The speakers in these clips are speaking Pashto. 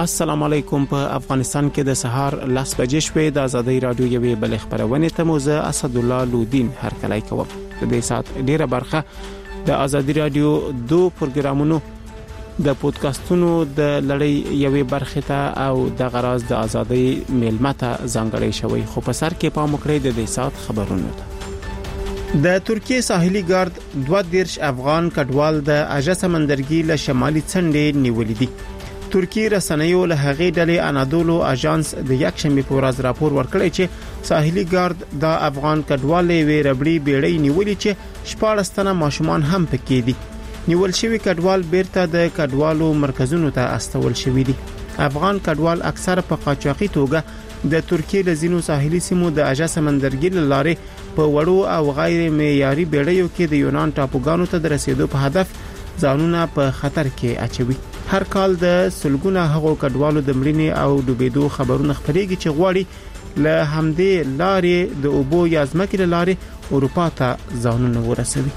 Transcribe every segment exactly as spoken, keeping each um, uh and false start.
السلام علیکم. په افغانستان کې د سهار لس بجې شوې د ازادي رادیو یوې بل خبرونه ته موزه اسد الله لودین هر کله کوم. د دې سات ډیره برخه د ازادي رادیو دوه پروګرامونو د پودکاسټونو د لړۍ یوې برخه ته او د غراز د ازادي میلمته ځانګړی شوی. خو په سر کې پام وکړئ د دې سات خبرونه ته. د ترکیه ساحلي ګارد دوه دیرش افغان کډوال د اجا سمندرګي له شمالي څنډې نیولې دي. ترکیه رسنیو له هغې ډلې انادولو اژانس د یک شنبه په ورځ راپور ورکړی چې ساحلي ګارد د افغان کډوالې وی ربړي بیړۍ نیولې چې شپږ تنه ماشومان هم پکې دي. نیول شوی کډوال بیرته د کډوالو مرکزونو ته استول شوی دي. افغان کډوال اکثر په قاچاقي توګه د ترکیه له ځینو ساحلي سیمو د اجا سمندرګي لارې په وړو او غیر معیاري بیړیو کې د یونان ټاپوګانو ته د رسیدو په هدف ځانونه په خطر کې اچوي. هر کال د سلګونه هغو کډوالو د مړینې او ډوبېدو خبرونه خپرېږي چې غواړي له همدې لارې د اوبو یا ځمکې لارې اروپا ته ځانونه ورسوي.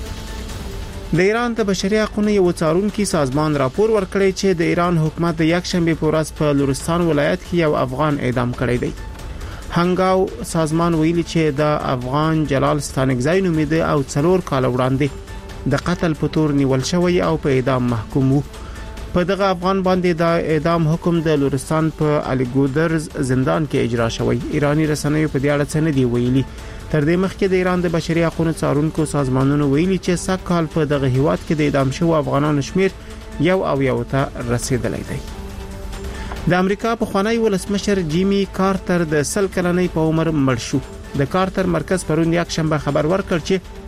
د ایران د بشري حقوقو یو څارونکي سازمان راپور ورکړی چې د ایران حکومت د یک شنبه په ورځ په لورستان ولایت کې یو افغان اعدام کړی دی. هنګاو سازمان ویلي چې د افغان جلال ستانکزی نومیده او څلور کال وړاندې د قتل په تور نیول شوی او په اعدام محکوم وو. په دغه افغان باندې د اعدام حکم د لورستان په الیګودرز زندان کې اجرا شوی. ایرانی رسنیو په دې اړه څه نه دی ویلي. تر دې مخکې د ایران د بشري حقوقو څارونکو سازمانونو ویلي چې سږ کال په دغه هیواد کې د اعدام شوو افغانانو شمیر یو او یو ته رسیدلی دی. د امریکا پخوانی ولسمشر جیمی کارتر د سل کلنۍ په عمر مړ شو. د کارتر مرکز پرون یک شنبه خبر ورکړ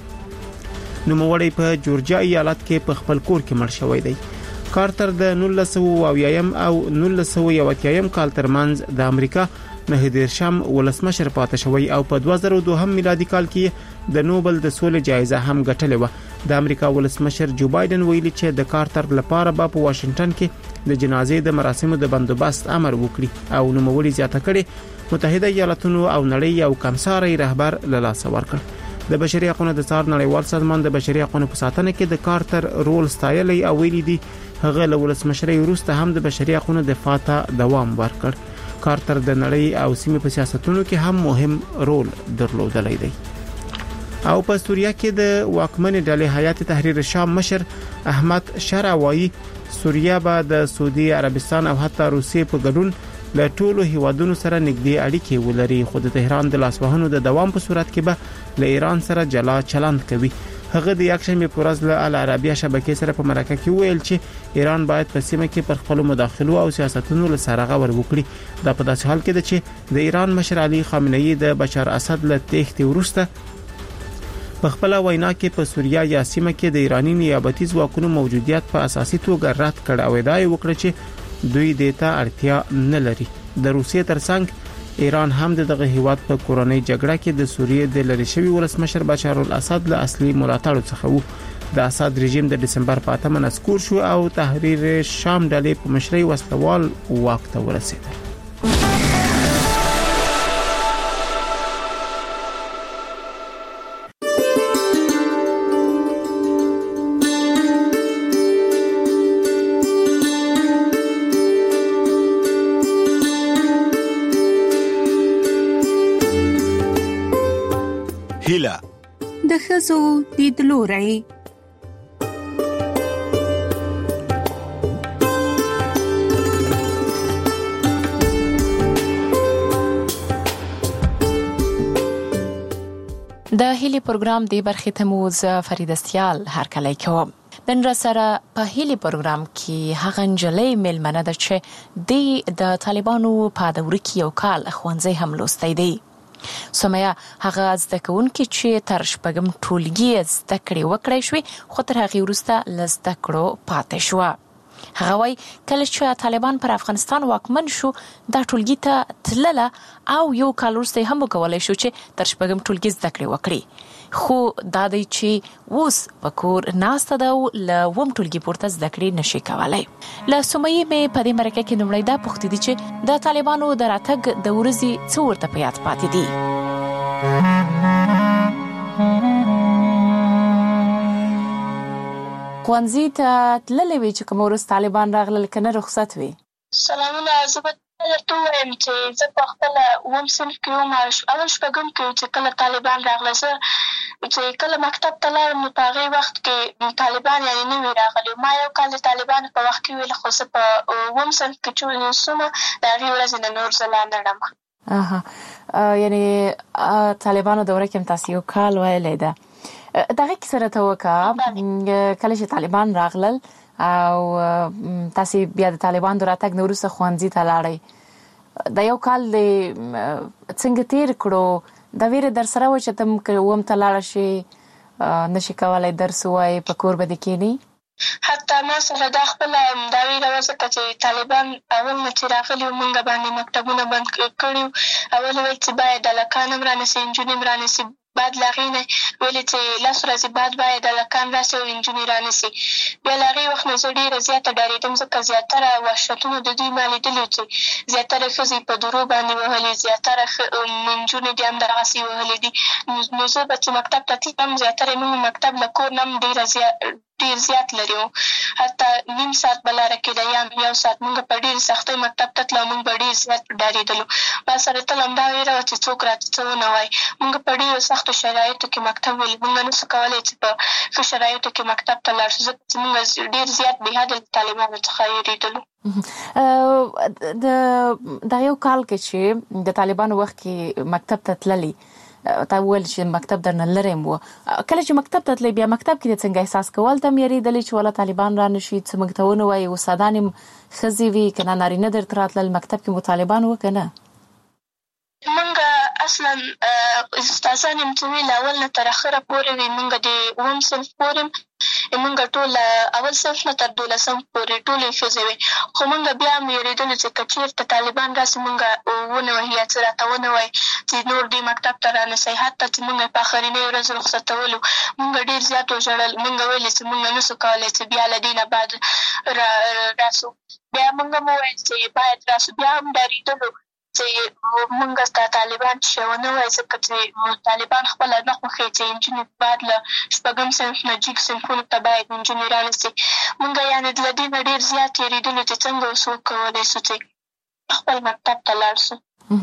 چې نوموړی په جورجیا ایالت کې په خپل کور کې مړ شوی دی. کارتر د نولس سوه اویایم او نولس سوه یواتیم کال ترمنځ د امریکا نه دیرشم ولسمشر پاتې شوی او په دوه زره دوه میلادي کال کې د نوبل د سولې جایزه هم ګټلې و. د امریکا ولسمشر جو بایدن ویلي چې د کارتر لپاره په واشنگټن کې د جنازې د مراسمو د بندوبست امر وکړي او نوموړي زیاته کړي متحده ایالاتونو او نړۍ یو کمساري رهبر له لاسه ورکړ. د بشري حقوقو د څار نړیوال سازمان د بشري حقوقو په ساتنه کې د کارتر رول ستایلی او ویلي دي هغه له ولسمشرۍ وروسته هم د بشري حقوقو دفاع ته دوام ورکړ. کارتر د نړۍ او سیمې په سیاستونو کې هم مهم رول درلودلی دی. او په سوریه کې د واکمنې ډلې هیئت تحریر شام مشر احمد شرع وایي سوریه به د سعودي عربستان او حتی روسیې په ګډون له ټولو هیوادونو سره نږدې اړیکې ولري، خو د تهران د لاسوهنو د دوام په صورت کې به له ایران سره جلا چلند کوي. هغه د یک شنبه په ورځ له العربیه شبکې سره په مرکه کې ویل چې ایران باید په سیمه کې پر خپل مداخلو او سیاستونو له سره غور وکړي. دا په داسې حال کې ده چې د ایران مشر علي خامنه ای د بشار اسد له تېښتې وروسته په خپل وینا کې په سوریه یا سیمه کې د ایرانی نیابتي ځواکونو موجودیت په اساسي توګه رد کړ او ادعا وکړه چې دوی دیتا اړتیا نه لري. د روسیې ترڅنګ ایران هم دغه هیواد په کورنۍ جګړه کې د سوریې د لری شوی ولسمشر بشار الاسد له اصلي ملاتړو څخه وو. د اسد رژیم د دسمبر په اتمه نسکور شو او تحریر شام ډلې په مشرۍ وسلوال واک ته ورسېدل. د ښځو لیدلوری. د هیلی پروګرام دی برخې ته مو ز فرید استیال هر کله کوم. نن را سره په هیلی پروګرام کې هغه نجلۍ میلمنه ده چې د طالبانو په دوره کې یو کال ښوونځی هم لوستی دی. سمیا هغه زده کوونکي چې تر شپږم ټولګي زده کړې وکړې شوې خو تر هغې وروسته له زده کړو پاتې شوه. هغه وایي کله چې طالبان پر افغانستان واکمن شو دا ټولګي ته تلله او یو کال وروسته هم وکولی شو چې تر شپږم ټولګي زده کړې وکړي. خو دا دی چې اوس په کور ناسته ده او له اووم ټولګي پورته زده کړې نشي کولی. له سمیې مې په دې مرکه کې لومړی دا پوښتې دي چې د طالبانو د راتګ د ورځې څه ورته په یاد پاتې دي. ښوونځي ته تللی وې چې کوم ورځ طالبان راغلل که نه رخصت وې؟ سلامونه. زه به درته ووایم چې زه په خپله اووم صنف کې وم، اول شپږم کې و چې کله طالبان راغله. زه چې کله مکتب ته لاړم نو په هغې وخت کې طالبان یعنې نه وي راغلي. ما یو کال د طالبانو په وخت کې ویل، خو زه په اووم صنف کې چې سومه د هغې ورځې نه نور زه لا نه ډم. اها یعنې طالبانو دوره کې هم تاسې یو کال ویلی ده. دغه کیسه راته وکړه، کله چې طالبان راغلل او تاسې بیا د طالبانو د راتګ نه وروسته ښوونځي ته لاړئ، د یو کال دې څنګه تېر کړو؟ دا ویره در سره وه چې ته که اووم ته لاړه شي نشي کولی درس ووایې، په کور به دې کښېنې؟ حتی ما سره دا خپله دا ویره وه، ځکه چې طالبان اول نه چې راغلي وو موږ باندې مکتبونه بند کړي وو. اول ویل چې باید هلکان هم رانیسي، نجونې هم رانیسي. بعد له هغې نه ویلې چې لس ورځې بعد باید هلکان راسي او نجونې رانیسي. بیا له هغې وخت نه زه ډېره زیاته ډارېدم، ځکه زیاتره وحشتونه د دوی ما لیدلي چې زیاتره ښځې په درو باندې وهلي، زیاتره نجونې دې هم دغسې وهلي دي. نو زه به چې مکتب ته تلم، زیاتره موږ مکتب له کور نه هم ډېره زیات ډېر زیات لرې وو. حتی نیم ساعت به لاره کېده یا یو ساعت. موږ په ډېرې سختۍ مکتب ته تلو، موږ به ډېر زیات ډارېدلو. ما سره تل همدا ویره وه چې څوک راته څه ونه وایي. موږ په ډېرو سختو شرایطو کې مکتب ولي، موږ نه سو کولی چې په ښه شرایطو کې مکتب ته لاړ شو، ځکه چې موږ ډېر زیات بې حده له طالبانو څخه وېرېدلو. د دغه یو کال کې چې د طالبانو وخت کې مکتب ته تللي، تا وویل چې مکتب درنه لرې هم و. کله چې مکتب ته تللی، بیا مکتب کې دې څنګه احساس کول؟ ته هم یېرېدلې چې والا طالبان را نه شي، څه موږ ته ونه وایي؟ استادان هم ښځې وي که نه نارینه درته راتلل؟ مکتب کې مو طالبان وه که نه؟ موږ اصلا استادان یم چې وي له اول نه تر اخره پورې وي. موږ د اووم صنف پورې موږ ټول اول صنف نه تر دولسم پورې ټولې ښځې وې. خو موږ بیا هم وېرېدلو چې که چېرته طالبان راسي موږ ونه وهي یا څه راته ونه وایي چې نور دې مکتب ته رانسئ. حتی چې موږ په آخرنۍ ورځ رخصتولو موږ ډېر زیات وژړل. موږ ویلې چې موږ نه سو کولی چې بیا له دې نه بعد راسو. بیا موږ هم وویل چې باید راسو. بیا هم ډارېدلو چې موږ ستا طالبان چې ونه وایي، ځکه چې طالبان خپله نه خوښوي چې نجونې بعد له شپږم صنف نه جګ صنفونو ته باید نجونې رانیسي. موږ یعنې له دې نه ډېر زیات تېرېدلو چې څنګه اوس وکولی سو چې خپل مکتب ته لاړ سو.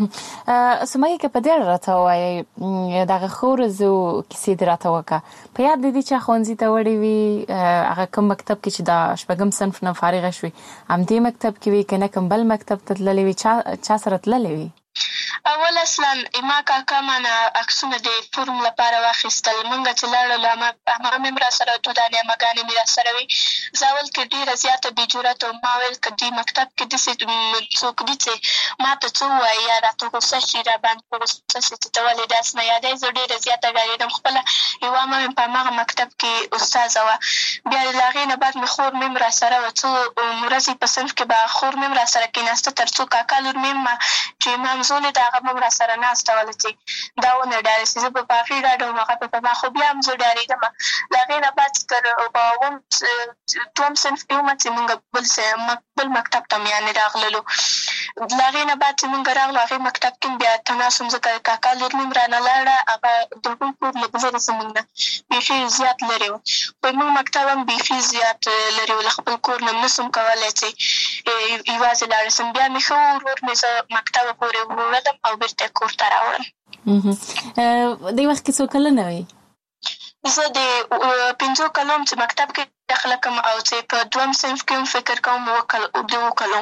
سمیه که په دې اړه راته ووایئ، دغه ښو ورځو کیسې دې راته وکړه. په یاد دې دي چې ښوونځي ته وړې وي، هغه کوم مکتب کې چې د شپږم صنف نه فارغه شوې همدې مکتب کې وي که نه کوم بل مکتب ته تللې وي؟ چا چا سره تللې وي؟ اول اصلا ما کاکا مانه عکسونه د فورم لپاره واخیستل. موږ چې لاړلو همغه مې هم را سره دوه دانې امهګانې مې را سره وي. زه اول کې ډېره زیاته بې جرأته وم. ما ویل که دې مکتب کې داسې څوک دي چې ما ته څه ووایي یا راته غوسه شي، را باندې غوسه شي چې ته ولې داسې نه یادوې. زه ډېره زیاته ډارېدم. خپله یوه عمه مې په همغه مکتب کې استاذه وه. بیا له هغې نه بعد مې خور مې هم را سره وه. څو ورځې په صنف کې به خور مې هم را سره کېناسته، تر څو کاکا لور مې هم چې مامزولې ده هغه به هم را سره ناسته وله چې دا ونه ډارې شي. زه به په هغې ډاډه وم، هغه به په ما. خو بیا هم زه ډارېدم. له هغې نه بعد تر په اووم دوم صنف کې ومه چې مونږ بل بل مکتب ته مې یعنې راغللو. له هغې نه بعد چې مونږ راغلو هغې مکتب کې بیا تناس وم، ځکه کاکا لور مې هم رانه لاړه. هغه د هغوی کور له لرې زمونږ نه بیخي زیات لرې وو. خو زمونږ مکتب هم بیخي زیات لرې وو. له خپل کور نه نه سم کولی چې یوازې لاړه سم. بیا مې ښه ورور مې زه مکتبه پورې وړلم او بېرته کور ته راوړم. دې وخت کې څو کلنه وې؟ زه د پنځو کلو چې مکتب کې داخله کوم او چې په دوم صنف کې هم فکر کوم د اوو کلو.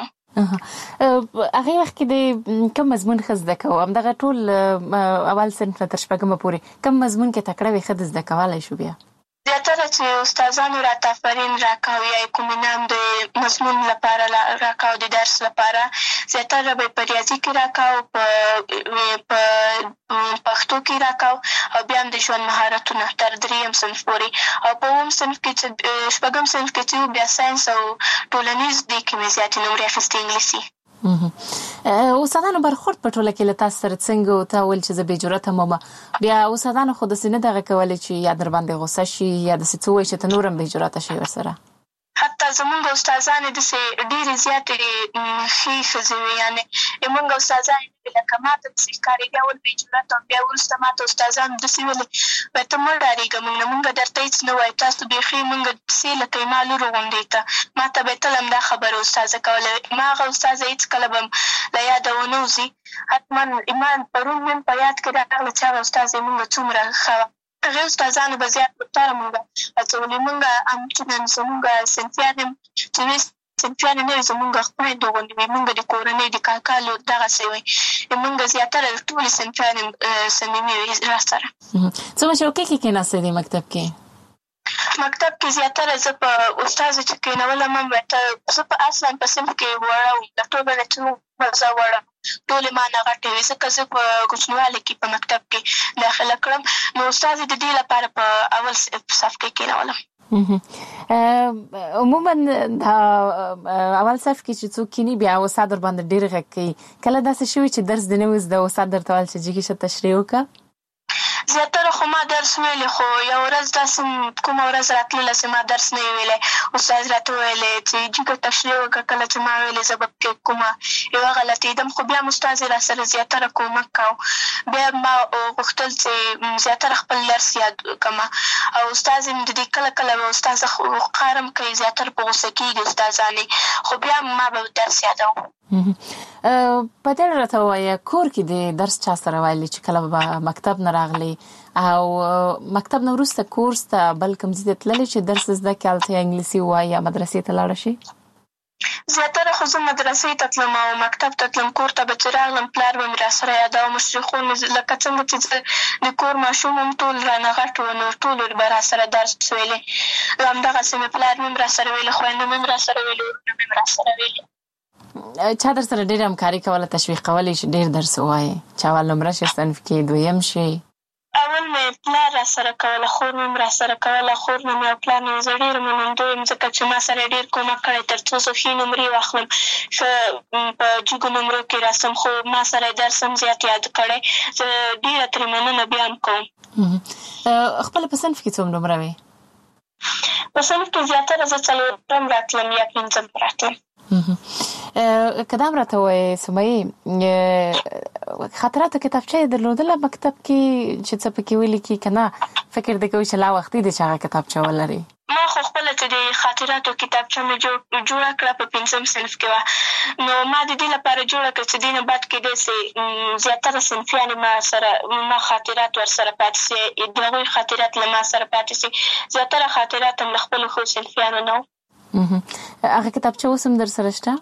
هغې وخت کې د کوم مضمون ښه زده کوو؟ همدغه ټول اول صنف نه تر شپږمه پورې کوم مضمون کې تکړه وې ښه زده کولی شو؟ بیا زیاتره چې استادانو راته آفرین راکاو یا کوم انعام د مضمون لپاره راکاو، د درس لپاره زیاتره به په ریاضي کې راکاو، په پښتو کې راکاو او بیا هم د ژوند مهارتونه تر درېیم صنف پورې. او په اووم صنف کې چې شپږم صنف کې چې بیا ساینس او ټولنیز دې کې مې زیاتې نمرې اخیستې، انګلیسي. استادانو برخورد په ټوله کې له تاسو سره څنګه و؟ ته ویل چې زه بې جرأته وم، بیا استادانو خو داسې نه دغه کولی چې یا در باندې غوسه شي یا داسې څه وایي چې ته نور هم بې جرأته شي ورسره؟ حتی زمونږ استادانې داسې ډېرې زیاتې ښې ښځې وې. یعنې زمونږ استادانې لکه ما ته داسې ښکاري بیا ول بې جرأته بیا وروسته ما ته استادانو داسې ویلې وایي ته مه ډارېږه موږ نه موږ درته هېڅ نه وایو تاسو بیخي موږ داسې لکه ما لور غوندې ته ما ته به یې تل همدا خبره استاذه کوله ما هغه استاذه هېڅکله به له یاده ونه وځي حتما ایمان پرون مې په یاد کې راغله چې هغه استاذه موږ څومره ښه وه هغې استادانو به زیات بهتره موږ هڅولي موږ همچنان زموږ صنفیان یم چې ویې صنفیان نه وي زموږ خویندو غوندې وي موږ د کورنۍ د کاکا لور دغسې وي موږ زیاتره ټولې صنفیان یم صمیمي وي را سره. څه مشوقې کې کېناستې دې مکتب کې؟ مکتب کې زیاتره زه په استازو چې کېنولم هم ته زه په اصلا په صنف کې وړه وم د ټولو نه چې زه وړه ټولې ما نه غټې وې ځکه زه په کوچنیوالي کې په مکتب کې داخله کړم نو استازې د دې لپاره په اول صف کې کېنولم. عموما دا اول صف کې چې څوک کینی بیا استاد ور باندې ډېر غږ کوي کله داسې شوي چې درس دې نه وي زده استاد درته ویل چې جګې شه تشریح وکړه؟ زیاتره خو ما درس ویلی خو یو ورځ داسې کومه ورځ راتلله چې ما درس نه وی ویلی استاد راته ویلی چې جګه تشریح وکړه کله چې ما ویلې زه به پکې کومه یوه غلطېدم خو بیا م استاد یې را سره زیاتره کومک کوو بیا ما غوښتل چې زیاتره خپل درس یاد کړمه او استاد یې د دې کله کله به استاذه قهرم کوي زیاتره په غوسه کېږي استادانې خو بیا ما به درس یادوم. په دې راته ووایه کور کې د درس چا سره ویلي چې کله به مکتب نه راغلی او مکتب نه وروسته کورس ته بل کوم ځای ته تللی چې درس زده کړې هلته انګلیسي ووایي یا مدرسې ته لاړه شي؟ زیاتره خو زه مدرسې ته تلم او مکتب ته تلم کور ته به چې راغلم پلار به مې را سره یادوه مشرخون مې لکه څنګه چې زه د کور ماشوم هم ټول رانه غټ وو نو ټولو به را سره درس ویلی همدغسې مې پلار مې هم را سره ویلي خویندو مې هم را سره ویلي ورونه مې هم را سره ویلي. چا در سره ډېر همکاري کوله تشویق کولی چې ډېر درس ووایې چې اول نمره شي صنف کې دویم شي؟ اول مې پلار را سره کوله خور مې هم را سره کوله خور نه مې او پلار نه زه ډېره منندوی یم ځکه چې ما سره ډېر کومک کړی تر څو زه ښې نمرې واخلم ښه په جګو نمرو کې راسم خو ما سره یې درس هم زیات یاد کړی زه ډېره ترې مننه بیا هم کوم. خپله په صنف کې څوم نمره وې؟ په صنف کې زیاتره زه څلورم راتلم یا پنځم راتلم. که دا هم راته ووایې سمیې خاطراتو کتابچه یې درلودله مکتب کې چې څه پکې ولیکي که نه فکر دې کوي چې لا وختي دی چې هغه کتابچه ولري؟ ما خو خپله چې د خاطراتو کتابچه مې جوړه کړه په پنځم صنف کې وه نو ما د دې لپاره جوړه کړه چې دې نه بعد کېدی سي زیاتره صنفیانې ما سره ما خاطرات ورسره پاتې سي د هغوی خاطرات له ما سره پاتې سي زیاتره خاطرات هم له خپلو ښو صنفیانو نه وو. هغه کتابچه اوس هم در سره شته؟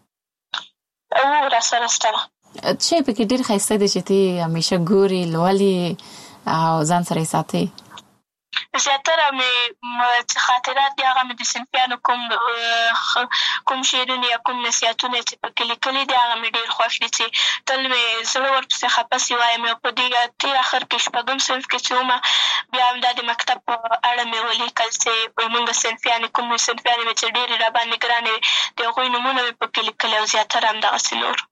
او را سره شته. څه شی پکې ډېر ښایسته دی چې تی همیشه ګوري لولي او ځان سره یې ساتي؟ زیاتره مې خاطرات دي هغه مې د صنفیانو کوم کوم شعرونه یا کوم نصیحتونه چې پکې لیکلي دي هغه مې ډېر خوښ دي چې تل مې زړه ورپسې خفه سي وایم او په دې تېر اخر کې شپږم صنف کې چې ومه بیا هم دا د مکتب په اړه مې ولیکل چې زموږ صنفیانې کوم صنفیانې مې چې ډېرې راباندې ګرانې وې د هغوی نومونه مې پکې لیکلي او زیاتره همدغسې نور.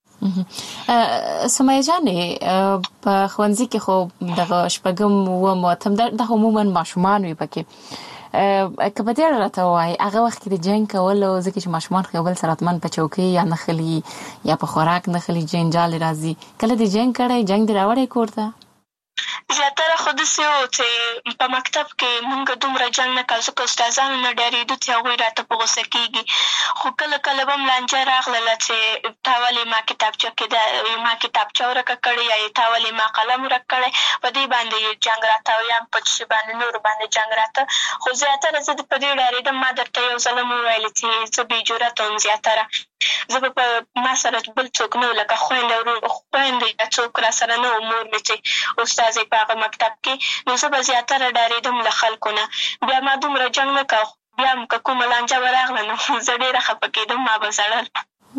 سمیه جانې په ښوونځي کې خو دغه شپږم اووم اتم دا عموما ماشومان وي پکې که په دې اړه راته ووایي هغه وخت کې د جنګ کولو ځکه چې ماشومان خو یو بل سره حتمن په چوکۍ یا نښلي یا په خوراک نښلي جنجال راځي کله دې جنګ کړی جنګ دې راوړی کور ته؟ زیاتره خو داسې و چې په مکتب کې مونږ دومره جنګ نه کړ ځکه استادانو نه ډارېدو چې هغوی راته په غوسه کېږي خو کله کله به م لانجه راغلله چې تا ولې ما کتابچه کې دا ما کتابچه ورکه کړې یا تا ولې ما قلم ورک کړی په دې باندې جنګ راته او یا په څه باندې نورو باندې جنګ راته خو زیاتره زه په دې ډارېدم ما درته یو ځل هم وویلې چې زه بې جرأته وم زیاتره زه به په ما سره بل څوک نه و لکه خویندې ورور خویندې یا څوک را سره نه و مور مې چې استاد یې په هغه مکتب کې نو زه به زیاتره ډارېدم له خلکو نه بیا ما دومره جنګ نه کوه بیا هم که کومه لانجه به راغله نو زه ډېره خفه کېدم ما به ژړل.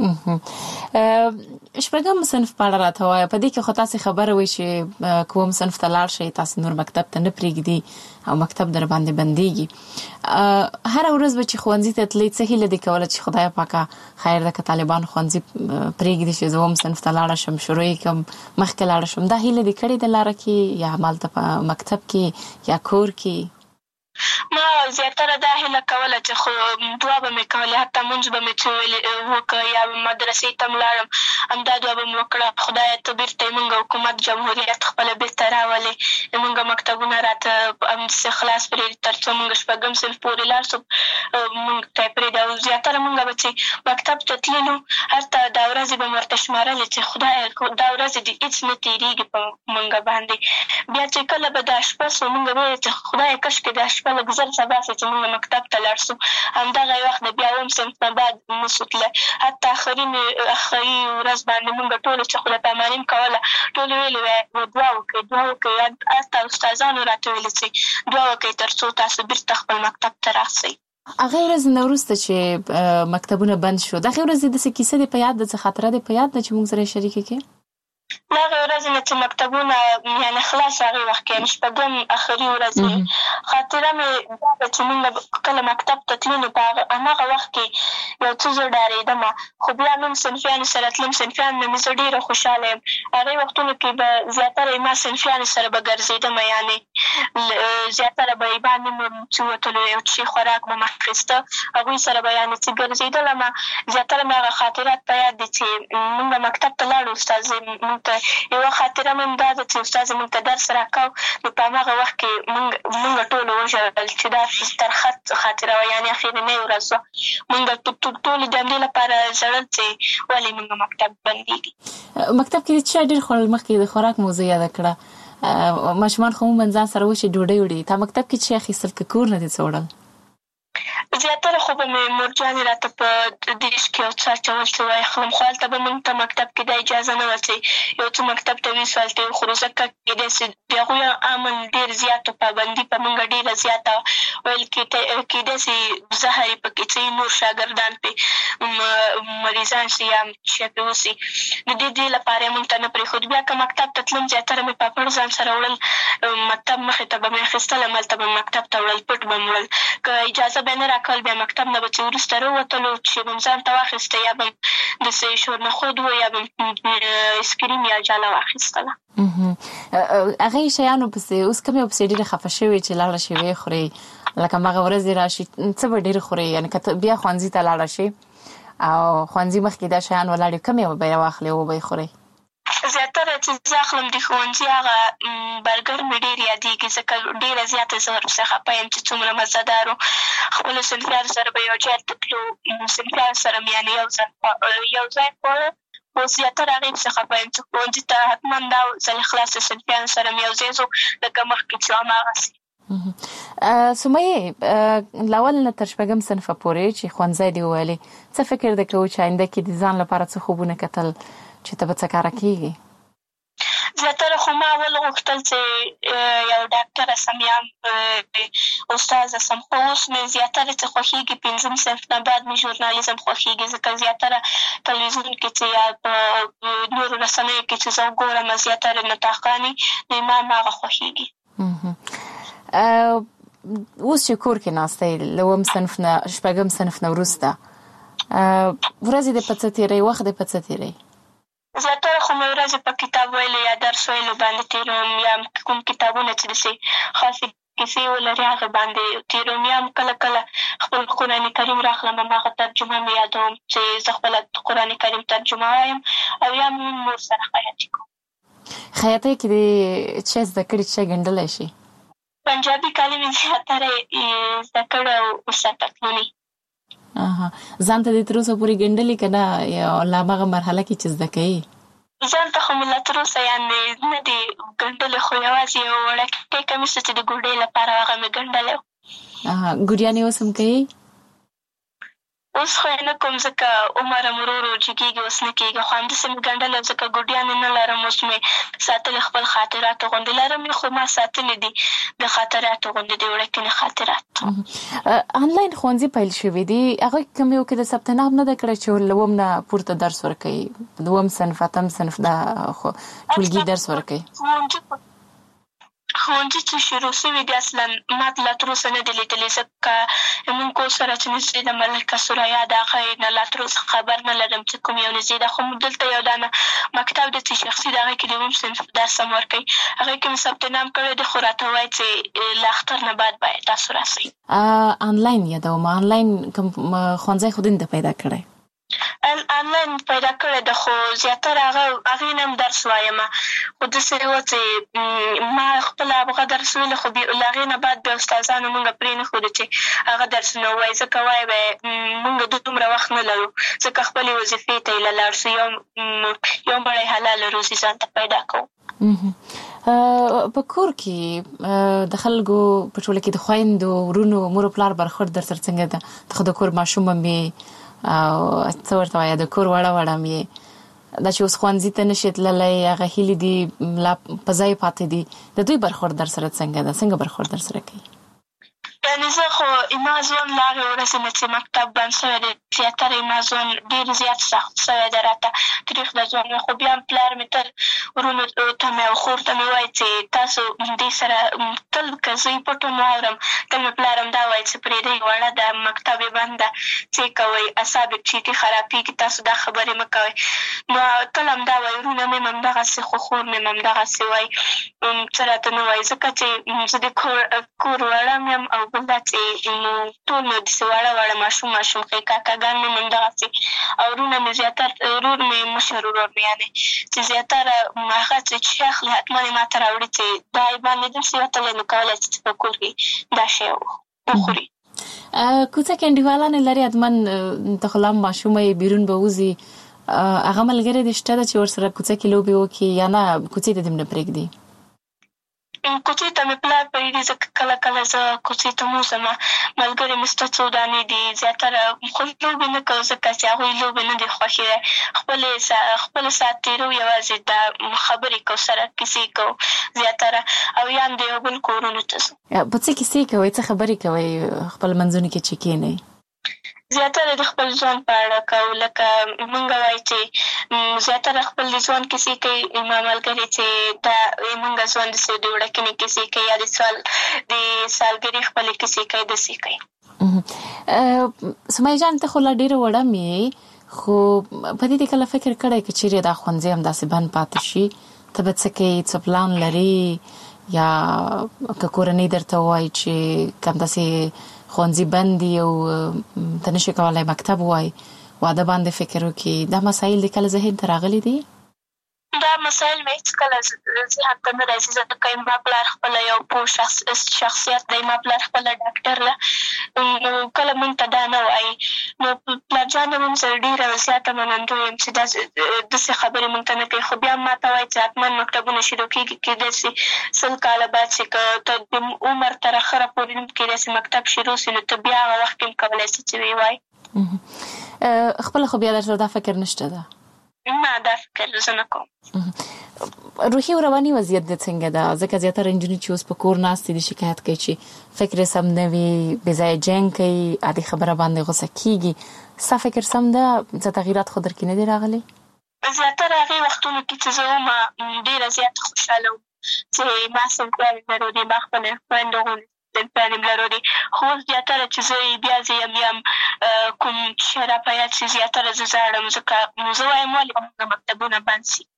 شپږم صنف په اړه راته وایه په دې کې خو تاسې خبره وایي چې کوم صنف ته لاړ شئ تاسې نور مکتب ته نه پرېږدي او مکتب در باندې بندېږي هره ورځ به چې ښوونځي ته تلئ څه هیله دې کوله چې خدای پاکه خیر ده که طالبان ښوونځي پرېږدي چې زه اووم صنف ته لاړه شم شروع یې کړم مخکې لاړه شم دا هیله دې کړې ده لاره کې یا همالته په مکتب کې یا کور کې؟ ما زیاتره دا هیله کوله چې خو دعا به مې کولې، حتی مونځ به مې څه وکړه یا مدرسې ته م لاړم، همدا دعا به مې وکړه، خدایه ته بېرته یې مونږ حکومت جمهوریت خپله بېرته راولې، مونږ مکتبونه راته همداسې خلاص پرېږدي تر څو مونږ شپږم صنف پورې لاړ شو، مونږ ته یې پرېږدي. او زیاتره مونږ به چې مکتب ته تللو هلته دا ورځې به مې ورته شمارلې چې خدایه دا ورځې دې هېڅ نه تېرېږي په مونږ باندې. بیا چې کله به دا شپه سو مونږ به ویل چې خدایه کاشکې دا شپه لږ زر سبا سي چې مونږ مکتب ته لاړ سو. همدغه یې وخت د بیا اووم صنف نه بعد نه سو تللی، حتی آخري آخري ورځ باندې مونږ ټولو چې خدای پاماني م کوله ټولو ویلې وی دعا وکړئ دعا وکړئ. هلته استادانو راته ویلې چې دعا وکړئ تر څو تاسو بېرته خپل مکتب ته راسئ. هغې ورځې نه وروسته چې مکتبونه بند شو، د هغې ورځې داسې کیسه دې په یاد ده، څه خاطره دې په یاد ده چې موږ سره یې شریکه کړې؟ له هغې ورځې نه چې مکتبونه یعنې خلاص هغې وخت کې یعنې شپږم آخري ورځ وي، خاطره مې دا ده چې مونږ کله مکتب ته تلو نو په هماغه وخت کې یو څه زه ډارېدم، خو بیا نوم صنفیانو سره تلم، صنفیانو نه مې زه ډېره خوشحاله یم. هغې وختونو کې به زیاتره ما صنفیانو سره به ګرځېدم، یعنې زیاتره به یې باندې مې چې وتلو یو څه خوراک به م اخېسته، هغوی سره به یعنې چې ګرځېدلم. زیاتره مې هغه خاطرات په یاد دي چې مونږ مکتب ته لاړو، استازي مونږ ته یوه خاطره مې هم دا ده چې استازي مونږ ته درس راکاو، نو په هماغه وخت کې مونږ مونږ ټولو وژړل چې دا ترخه خاطره وه، یعنې اخرنۍ ورځ وه. مونږ ټولو د همدې لپاره ژړل چې ولې مونږ مکتب بندېږي. مکتب کې څه ډېر خوړل؟ مخکې د خوراک موضوع یاده کړه، ماشومان خو عموماً ځان سره وشي ډوډۍ وړي، تا مکتب کې څه اخیستل که کور نه دې څه وړل؟ زیاتره خو به مې مورجانې راته په دیش کې یو څه اچول چې واخلم، خو هلته به مونږ ته مکتب کې دا اجازه نه وه چې یو څه مکتب ته ویسو هلته یې وخورو، ځکه کېدای سي د هغوی امن ډېر زیات و، پابندي په مونږ ډېره زیاته وه، ویل کېدای سي زهر یې پکې څه نور شاګردان پرې مریضان سي یا شی پرې وسي، د دې دې لپاره یې مونږ ته نه پرېښود. بیا که مکتب ته تلم زیاتره مې پاپړ ځان سره وړل، مکتب مخې ته به مې اخېستل، هملته به مې مکتب ته وړل، پټ به مې وړل، که اجازه به یې نه راکول بیا مکتب نه به چې وروسته راووتلو چې به م ځان ته واخېسته، یا به م داسې شورنخود و یا به م اسکریم یا جاله واخېستله. هغې شیانو پسې اوس کومې پسې ډېرې خفه شوې چې لاړه شي ویې خورې، لکه هماغه ورځې راشي څه به ډېر خورې، یعنې که ته بیا ښوونځي ته لاړه شي او ښوونځي مخکې دا شیان ولاړې، کومې به یې واخلې او به یې خورې؟ زیاتره چې زه اخلم د ښوونځي هغه برګر مې ډېر یادېږي، ځکه ډېره زیاته زه ورپسې خفه یم چې څومره مزهدار و. خپلو صنفیانو سره به یو ځای ته تلو، صنفیانو سره مې یعنې یو ځای یو ځای خوړه، خو زیاتره هغې پسې خفه یم چې ښوونځي ته حتما دا ځلې خلاص صنفیانو سره مې یو ځای ځو، لکه مخکې چې هماغسې. سمیه له اول نه تر شپږم صنفه پورې چې ښوونځی دې وویلې، څه فکر دې کوو چې آینده کې د ځان لپاره څه خوبونه کتل چې ته به څه کاره کېږي؟ زیاتره خو ما اول غوښتل چې یو ډاکټره سم یا استاذه سم، خو اوس مې زیاتره چې خوښېږي پنځم صنف نه بعد مې ژورنالیزم خوښېږي، ځکه زیاتره تلویزیون کې چې یا په نورو رسنیو کې چې زه وګورم زیاتره نطاقانې نو ما هماغه خوښېږي. اوس چې کور کې ناسته یې له اووم صنف نه شپږم صنف نه وروسته ورځې دې په څه تېروي، وخت دې په څه تېروي؟ زیاتره خو مې ورځې په کتاب ویلو یا درس ویلو باندې تېروم، یا کوم کتابونه چې داسې خاصې کیسې ولري هغه باندې تېروم، یا هم کله کله خپل قرآن کریم راخلم هماغه ترجمه مې یادوم چې زه خپله قرآن کریم ترجمه وایم، او یا هم نور سره خیاطي کوم. خیاطۍ کې دې څه زده کړي چې ګنډلی شي؟ پنجابي کالي مې زیاتره زده کړی او ورسره پتلونې. ځان ته دې تر اوسه پورې ګنډلي که نه، یا لا هماغه مرحله کې چې زده کوې؟ ځان ته خو مې لا تر اوسه یعنې نه دي ګنډلې، خو یوازې یو وړوکی کمیس چې د ګوډۍ لپاره هغه مې ګنډلی و. ګوډیانې اوس هم کوې؟ اوس خو یې نه کوم ځکه عمر هم ورو ورو جګېږي، اوس نه کېږي، خو همداسې مې ګنډلی ځکه ګوډیانې نه لرم، اوس مې ساتلې خپل خاطراتو غوندې لرم یې، خو ما ساتلې دي د خاطراتو غوندې د وړکینې خاطرات. آنلاین ښوونځي پیل شوي دي، هغوی کوم یو کې د ثبت نام نه ده کړی چې له اووم نه پورته درس ورکوي، دوم صنف اتم صنف دا ټولګي درس ورکوي؟ ښوونځي چې شروع شوي دي اصلا ما لا تر اوسه نه دي لیدلي، ځکه موږ کور سره چې نږدې ده ملکه سوریا د هغې نه لا تر اوسه خبر نه لرم چې کوم یو نږدې ده. خو دلته یو دانه مکتب دی چې شخصي د هغې کې د اووم صنف درس هم ورکوي، هغې کې مې ثبت نام کړی دی، خو راته وایي چې له اختر نه بعد باید تاسو راسئ. آنلاین یادوم، آنلاین کوم ښوونځی خو دین ته پیدا کړی؟ آنلاین پیدا کړی ده، خو زیاتره هغه هغې نه هم درس وایم، خو داسې وه چې ما خپله هغه درس ویلو، خو له هغې نه بعد بیا استادانو موږ پرې نه ښودو چې هغه درسونه ووایي، ځکه وایي به یې موږ دومره وخت نه لرو، ځکه خپلې وظیفې ته یې له لاړ شو، یو یو مړی حلاله روزي ځان ته پیدا کوو. په کور کې د خلکو په ټوله کې د خویندو ورونو مور او پلار برخورد در سره څنګه ده؟ ته خو د کور ماشوم هم یې او څه ورته وایه د کور وړه وړه هم یې، دا چې اوس ښوونځي ته نشي تللی، هغه هیلې دي لا په ځای پاتې دي، د دوی برخورد در سره څنګه ده؟ څنګه برخورد در سره کوي؟ یعنې زه خو زما ژوند له هغې ورځې نه چې مکتب بند شوی دی زیاتره زما ژوند ډېر زیات سخت شوی دی، راته تریخ د ژوند مې، خو بیا هم پلار مې تل ورونو ته مې او خور ته مې وایي چې تاسو دې سره تل که زه یې پټ هم واورم، تل مې پلار هم دا وایي چې پرېږدئ وړه ده، مکتب یې بند ده، څه یې کوئ، اعصاب یې ټیټې خرابېږي، تاسو دا خبرې مه کوئ. نو تل همدا وایي، ورونه مې هم همدغسې، خو خور مې هم همدغسې وایي، څه راته نه وایي، ځکه چې زه د کور وړه م یم، او بل دا چې ټول مې داسې واړه واړه ماشوم ماشوم ښې کاکاګان مې هم همدغسې، او ورونه مې زیاتر ورور مې مشر ورور مې یعنې چې زیاتره هغه چې شی اخلي حتما یې ما ته راوړي چې دا یې باندې داسې وتلی، نو کولی شي چې په کور کې دا شی وخوري. کوڅه کې انډیوالانې لري حتما، ته خو لا هم ماشومه یې، بیرون به وځي، هغه ملګري دې شته ده چې ورسره کوڅه کې لوبې وکړي، یا نه کوڅې ته دې هم نه پرېږدي؟ کوڅې ته مې پلار پرېږدي، ځکه کله کله زه کوڅې ته م وځم، ملګري مې شته څو دانې دي، زیاتره خو لوبې نه کوو، ځکه چې هغوی لوبې نه دي خوښې دی، خپلې خپل ساعت تېرو، یوازې دا خبرې کوو سره، کیسې کوو زیاتره، او یا هم د یو بل کورونو ته ځو. په څه کیسې کوئ؟ څه خبرې کوئ خپل منځونو کې چې کښېنئ؟ زیاتره د خپل ژوند په اړه کوو، لکه مونږ وایي چې زیاتره خپل د ژوند کیسې کوي، زما ملګري چې دا مونږ ژوند داسې د وړکینې کیسې کوي، یا د سال د سالګرې خپلې کیسې کوي، داسې کوي. سمیه جان، ته خو لا ډېره وړه م یې، خو په دې دې کله فکر کړی که چیرې دا ښوونځی همداسې بند پاتې شي، ته به څه کوې؟ څه پلان لرې؟ یا که کورنۍ درته ووایي چې که همداسې ښوونځي بند دي او ته نشي کولی مکتب ووایي، واده باندې فکر وکړي، دا مسایل دې کله ذهن ته راغلي دي؟ دا مسایل مې هېڅکله ذهن ته نه راځي، ځکه زما پلار خپله یو پوه شخصیت دی، زما پلار خپله ډاکټر ده، نو کله مونږ ته دا نه وایي. نو پلار جان هم زه ډېره زیاته منندوی یم چې داسې خبرې مونږ ته نه کوي، خو بیا هم ما ته وایي چې حتما مکتبونه شروع کېږي، کېدای شي سل کاله بعد چې که ته د عمر تر اخره پورې هم کېدای شي مکتب شروع شي، نو ته بیا هغه وخت کې هم کولی شي چې ویې وایي. خپله خو بیا در سره دا فکر نشته ده؟ نه، دا فکر زه نه کوم. روحي او رواني وضعیت دې څنګه ده؟ ځکه زیاتره نجونې چې اوس په کور ناستې دي شکایت کوي چې فکر یې سم نه وي، بې ځایه جنګ کوي، عادي خبره باندې غوسه کېږي. ستا فکر سم ده؟ څه تغییرات خو در کې نه دي راغلي؟ زیاتره هغې وختونو کې چې زه وم ډېره زیاته خوشحاله وم چې ما صنفیان لرو دي، ما خپله خویندو غوندې صنفیان یم لرو دي، خو اوس زیاتره چې زه بیا زه یم یم کوم شی را په یاد شي، زیاتره زه زاړم، ځکه زه وایم ولې موږ مکتبونه بند شي.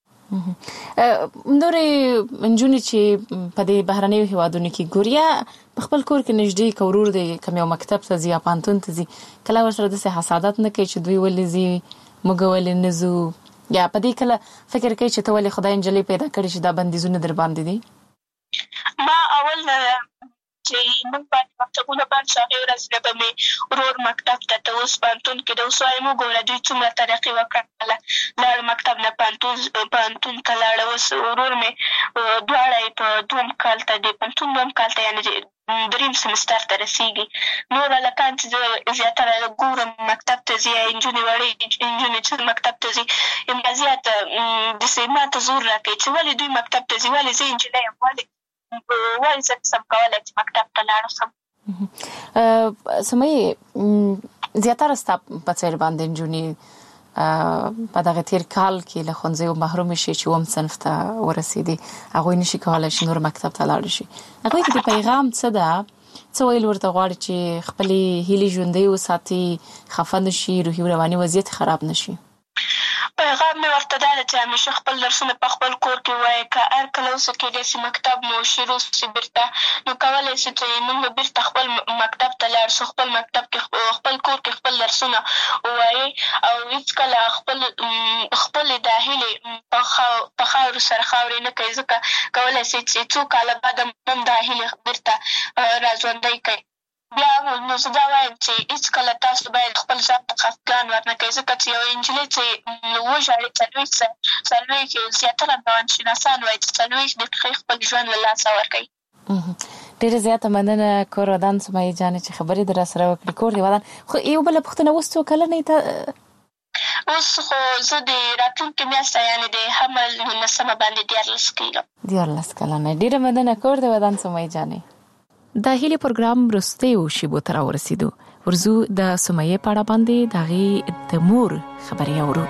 نورې نجونې چې په دې بهرنیو هېوادونو کې ګوري، یا په خپل کور کې نږدې که ورور دی کوم یو مکتب ته ځي یا پوهنتون ته ځي، کله ورسره داسې حسادت نه کوي چې دوی ولې ځي موږ ولې نه ځو، یا په دې کله فکر کوي چې ته ولې خدای نجلۍ پیدا کړې چې دا بندیزونه در باندې دي؟ ما اول چې موږ باندې مکتبونه بند شو، هغې ورځ نه به مې ورور مکتب ته ته اوس پوهنتون کې ده، اوس وایم وګوره دوی څومره ترقي وکړله، لاړ مکتب نه پوهنتون ته لاړه، اوس ورور مې دواړه یې په دوم کال ته د پوهنتون دوم کال ته یعنې دریم سمستر ته رسېږي. نور هلکان چې زه زیاتره ګورم مکتب ته ځي، یا نجونې وړې نجونې چې مکتب ته ځي، یم زیات داسې ما ته زور را کوي چې ولې دوی مکتب ته ځي، ولې زه نجلۍ یم، ولې ولې زه نسم کولی چې مکتب ته لاړ شم. سمیه، زیاتره ستا په څېر باندې نجونې په دغه تیر کال کې له ښوونځیو محروم شي چې اووم صنف ته ورسېدي هغوی نشي کولای چې نور مکتب ته لاړ شي. هغوی ته د پیغام څه ده؟ څه ویل ورته غواړي چې خپلې هیلې ژوندۍ وساتي، خفه نشي، روحي رواني وضعیت خراب نشي؟ پیغام مې ورته دا ده چې همیشه خپل درسونه په خپل کور کې وایي. که هر کله اوسه کېدای شي مکتب مو شروع شي بیرته، نو کولی شي چې موږ بیرته خپل مکتب ته لاړ شو، خپل مکتب کې خپل کور کې خپل درسونه ووایي او هېڅکله خپل خپلې دا هیلې په خاورو سره خاورې نه کوي، ځکه کولی شي چې څو کاله بعد هم دا هیلې بیرته راژوندۍ کوي. بیا نو زه دا وایم چې هېڅکله تاسو باید خپل ځان ته خفګان ورنه کوئ، ځکه چې یوه نجلۍ چې وژاړي څلوېښت څلوېښت زیاتره روانشناسان وایي چې څلوېښت دقیقې خپل ژوند له لاسه ورکوي. ډېره زیاته مننه کور ودان سمیه جانې چې خبرې در سره وکړې. کور دې ودان. خو یو بله پوښتنه، اوس څو کلنې ته؟ اوس خو زه د راتلونکې میاشته یعنې د حمل نولسمه باندې دیارلس کېږم. دیارلس کلنه. ډېره مننه کور دې ودان سمیه جانې. د هیلې پروګرام وروستیو شیبو ته راورسېدو. ورځو د سمیې په اړه باندې د هغې د مور خبرې اورو.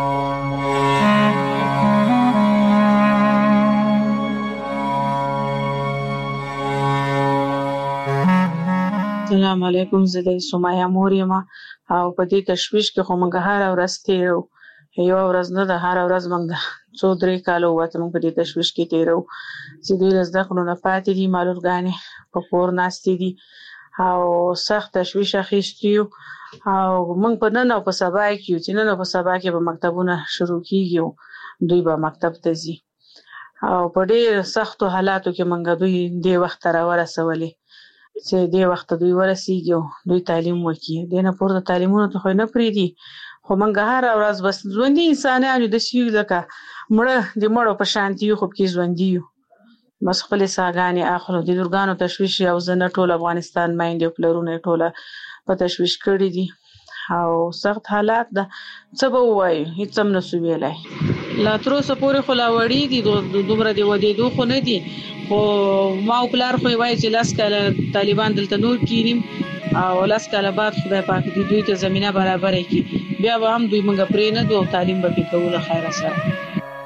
السلام علیکم، زه د سمیه مور یم او په دې تشویش کې خو موږ هره ورځ تېرو. یوه ورځ نه ده، هره ورځ موږ څو درې کاله ووته موږ په دې تشویش کې تېرو چې دوی له زده کړو نه پاتې دي، معلولګانې په کور ناستې دي او سخت تشویش اخیستي یو. او موږ په نن او په سبا کې یو چې نن او په سبا کې به مکتبونه شروع کېږي، دوی به مکتب ته ځي او په ډېر سختو حالاتو کې موږ دوی دې وخت ته راورسولې چې دې وخت دوی ورسېږي او دوی تعلیم وکړي. دې نه پورته تعلیمونو ته خو نه پرېږدي، خو موږ هره ورځ بس ژوندي انسانان یو، داسې یو لکه مړه د مړو په شانتي یو، خو پکې ژوندي یو، بس خپلې ساګانې اخلو. د لورګانو تشویش او زه نه ټول افغانستان میندې او پلرونه یې ټوله په تشویش کړي دي او سخت حالات ده. څه به ووایو، هېڅ هم نسو ویلی. لا تر اوسه پورې خو لا وړي دي، دومره د ودېدو خو نه دي، خو ما او پلار خو یې وایي چې لس کاله طالبان دلته نور کینیم او لس کاله بعد خدای پاک دې دوی ته زمینه برابره کړي، بیا به هم دوی موږ پرې نه دو او تعلیم به پرې کوو له خیره سره.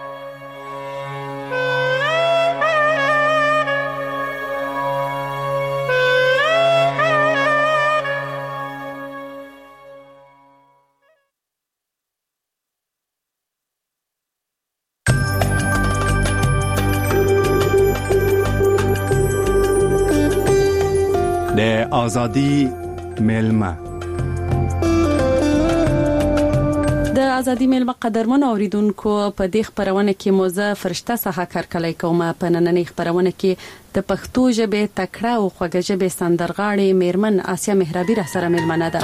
د ازادي ملمه د ازادي ملمه قدرمن اوریدونکو، په دې خبرونه کې موزه فرشته څخه کارکلای کوم. په نننۍ خبرونه کې د پښتو ژبې تکړه او خوږه ژبې سندرغاړي میرمن آسیا مهرابي را سره ملمنه ده.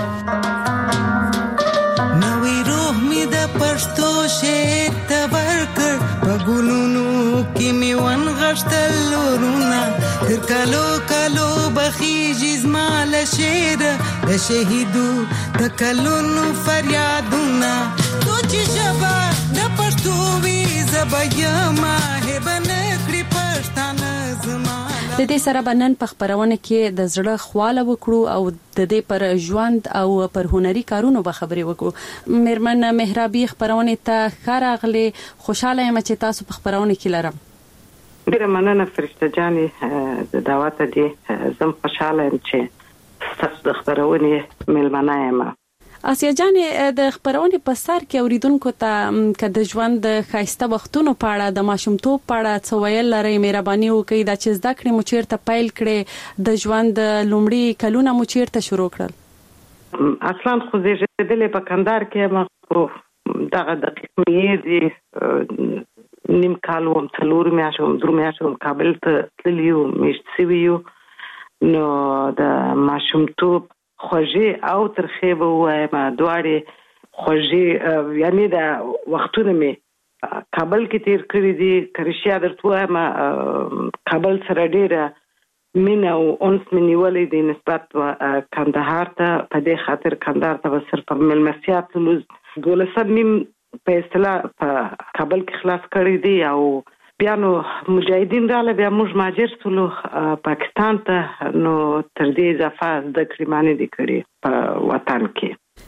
نوې روح می د پښتو شعر ته ورکړ، په ګلونو کې می ون غشتل لورونه، تر کالو کالو بخیږي زما له شعر د شهیدو د کلونو فریادونه. سوچ ژبه د پښتو وي زبه یما هبه نکړي پښتانه زما. د دې سره بنن په خبرونه کې د زړه خواله وکړو او د دې پر ژوند او پر هنري کارونو به خبرې وکړو. میرمن مهرابي خبرونه ته خراغله، خوشاله یم چې تاسو په خبرونه کې لرم. ډیره مننه فرشته جانې د دعوت دي، زم خوشاله یم چې تاسو د خبرونه ملمنه یم. آسیا جانې د خبرونه په سر کې اوریدونکو ته که د ژوند د خاصه وختونو په اړه، د ماشومتوب په اړه څه ویل لري، مهرباني وکړئ. دا چې زده کړې مو چیرته پیل کړې، د ژوند لومړي کلونه مو چیرته شروع کړل؟ اصلا خو زیږېدلې په کندهار کې یم، دغه دقیق مې دي نیم کال وم، څلور میاشتې وم، درې میاشتې وم کابل ته تللي یو، میشت سوي یو. نو د ماشومتوب خوږې او ترخې به ووایم، دواړې خوږې، یعنې د وختونه مې کابل کې تیر کړي دي. که رښتیا درته ووایم کابل سره ډېره مینه او انس مې نیولی دی نسبت کندهار ته. په دې خاطر کندهار ته به صرف مېلمستیا تلو. دولسم نیم په اصطلاح په کابل کې خلاص کړي دي او بیا نو مجاهدین رااله، بیا موږ مهاجر شولو پاکستان ته. نو تر دې اضافه زده کړې ما نه دي کړې په وطن کې.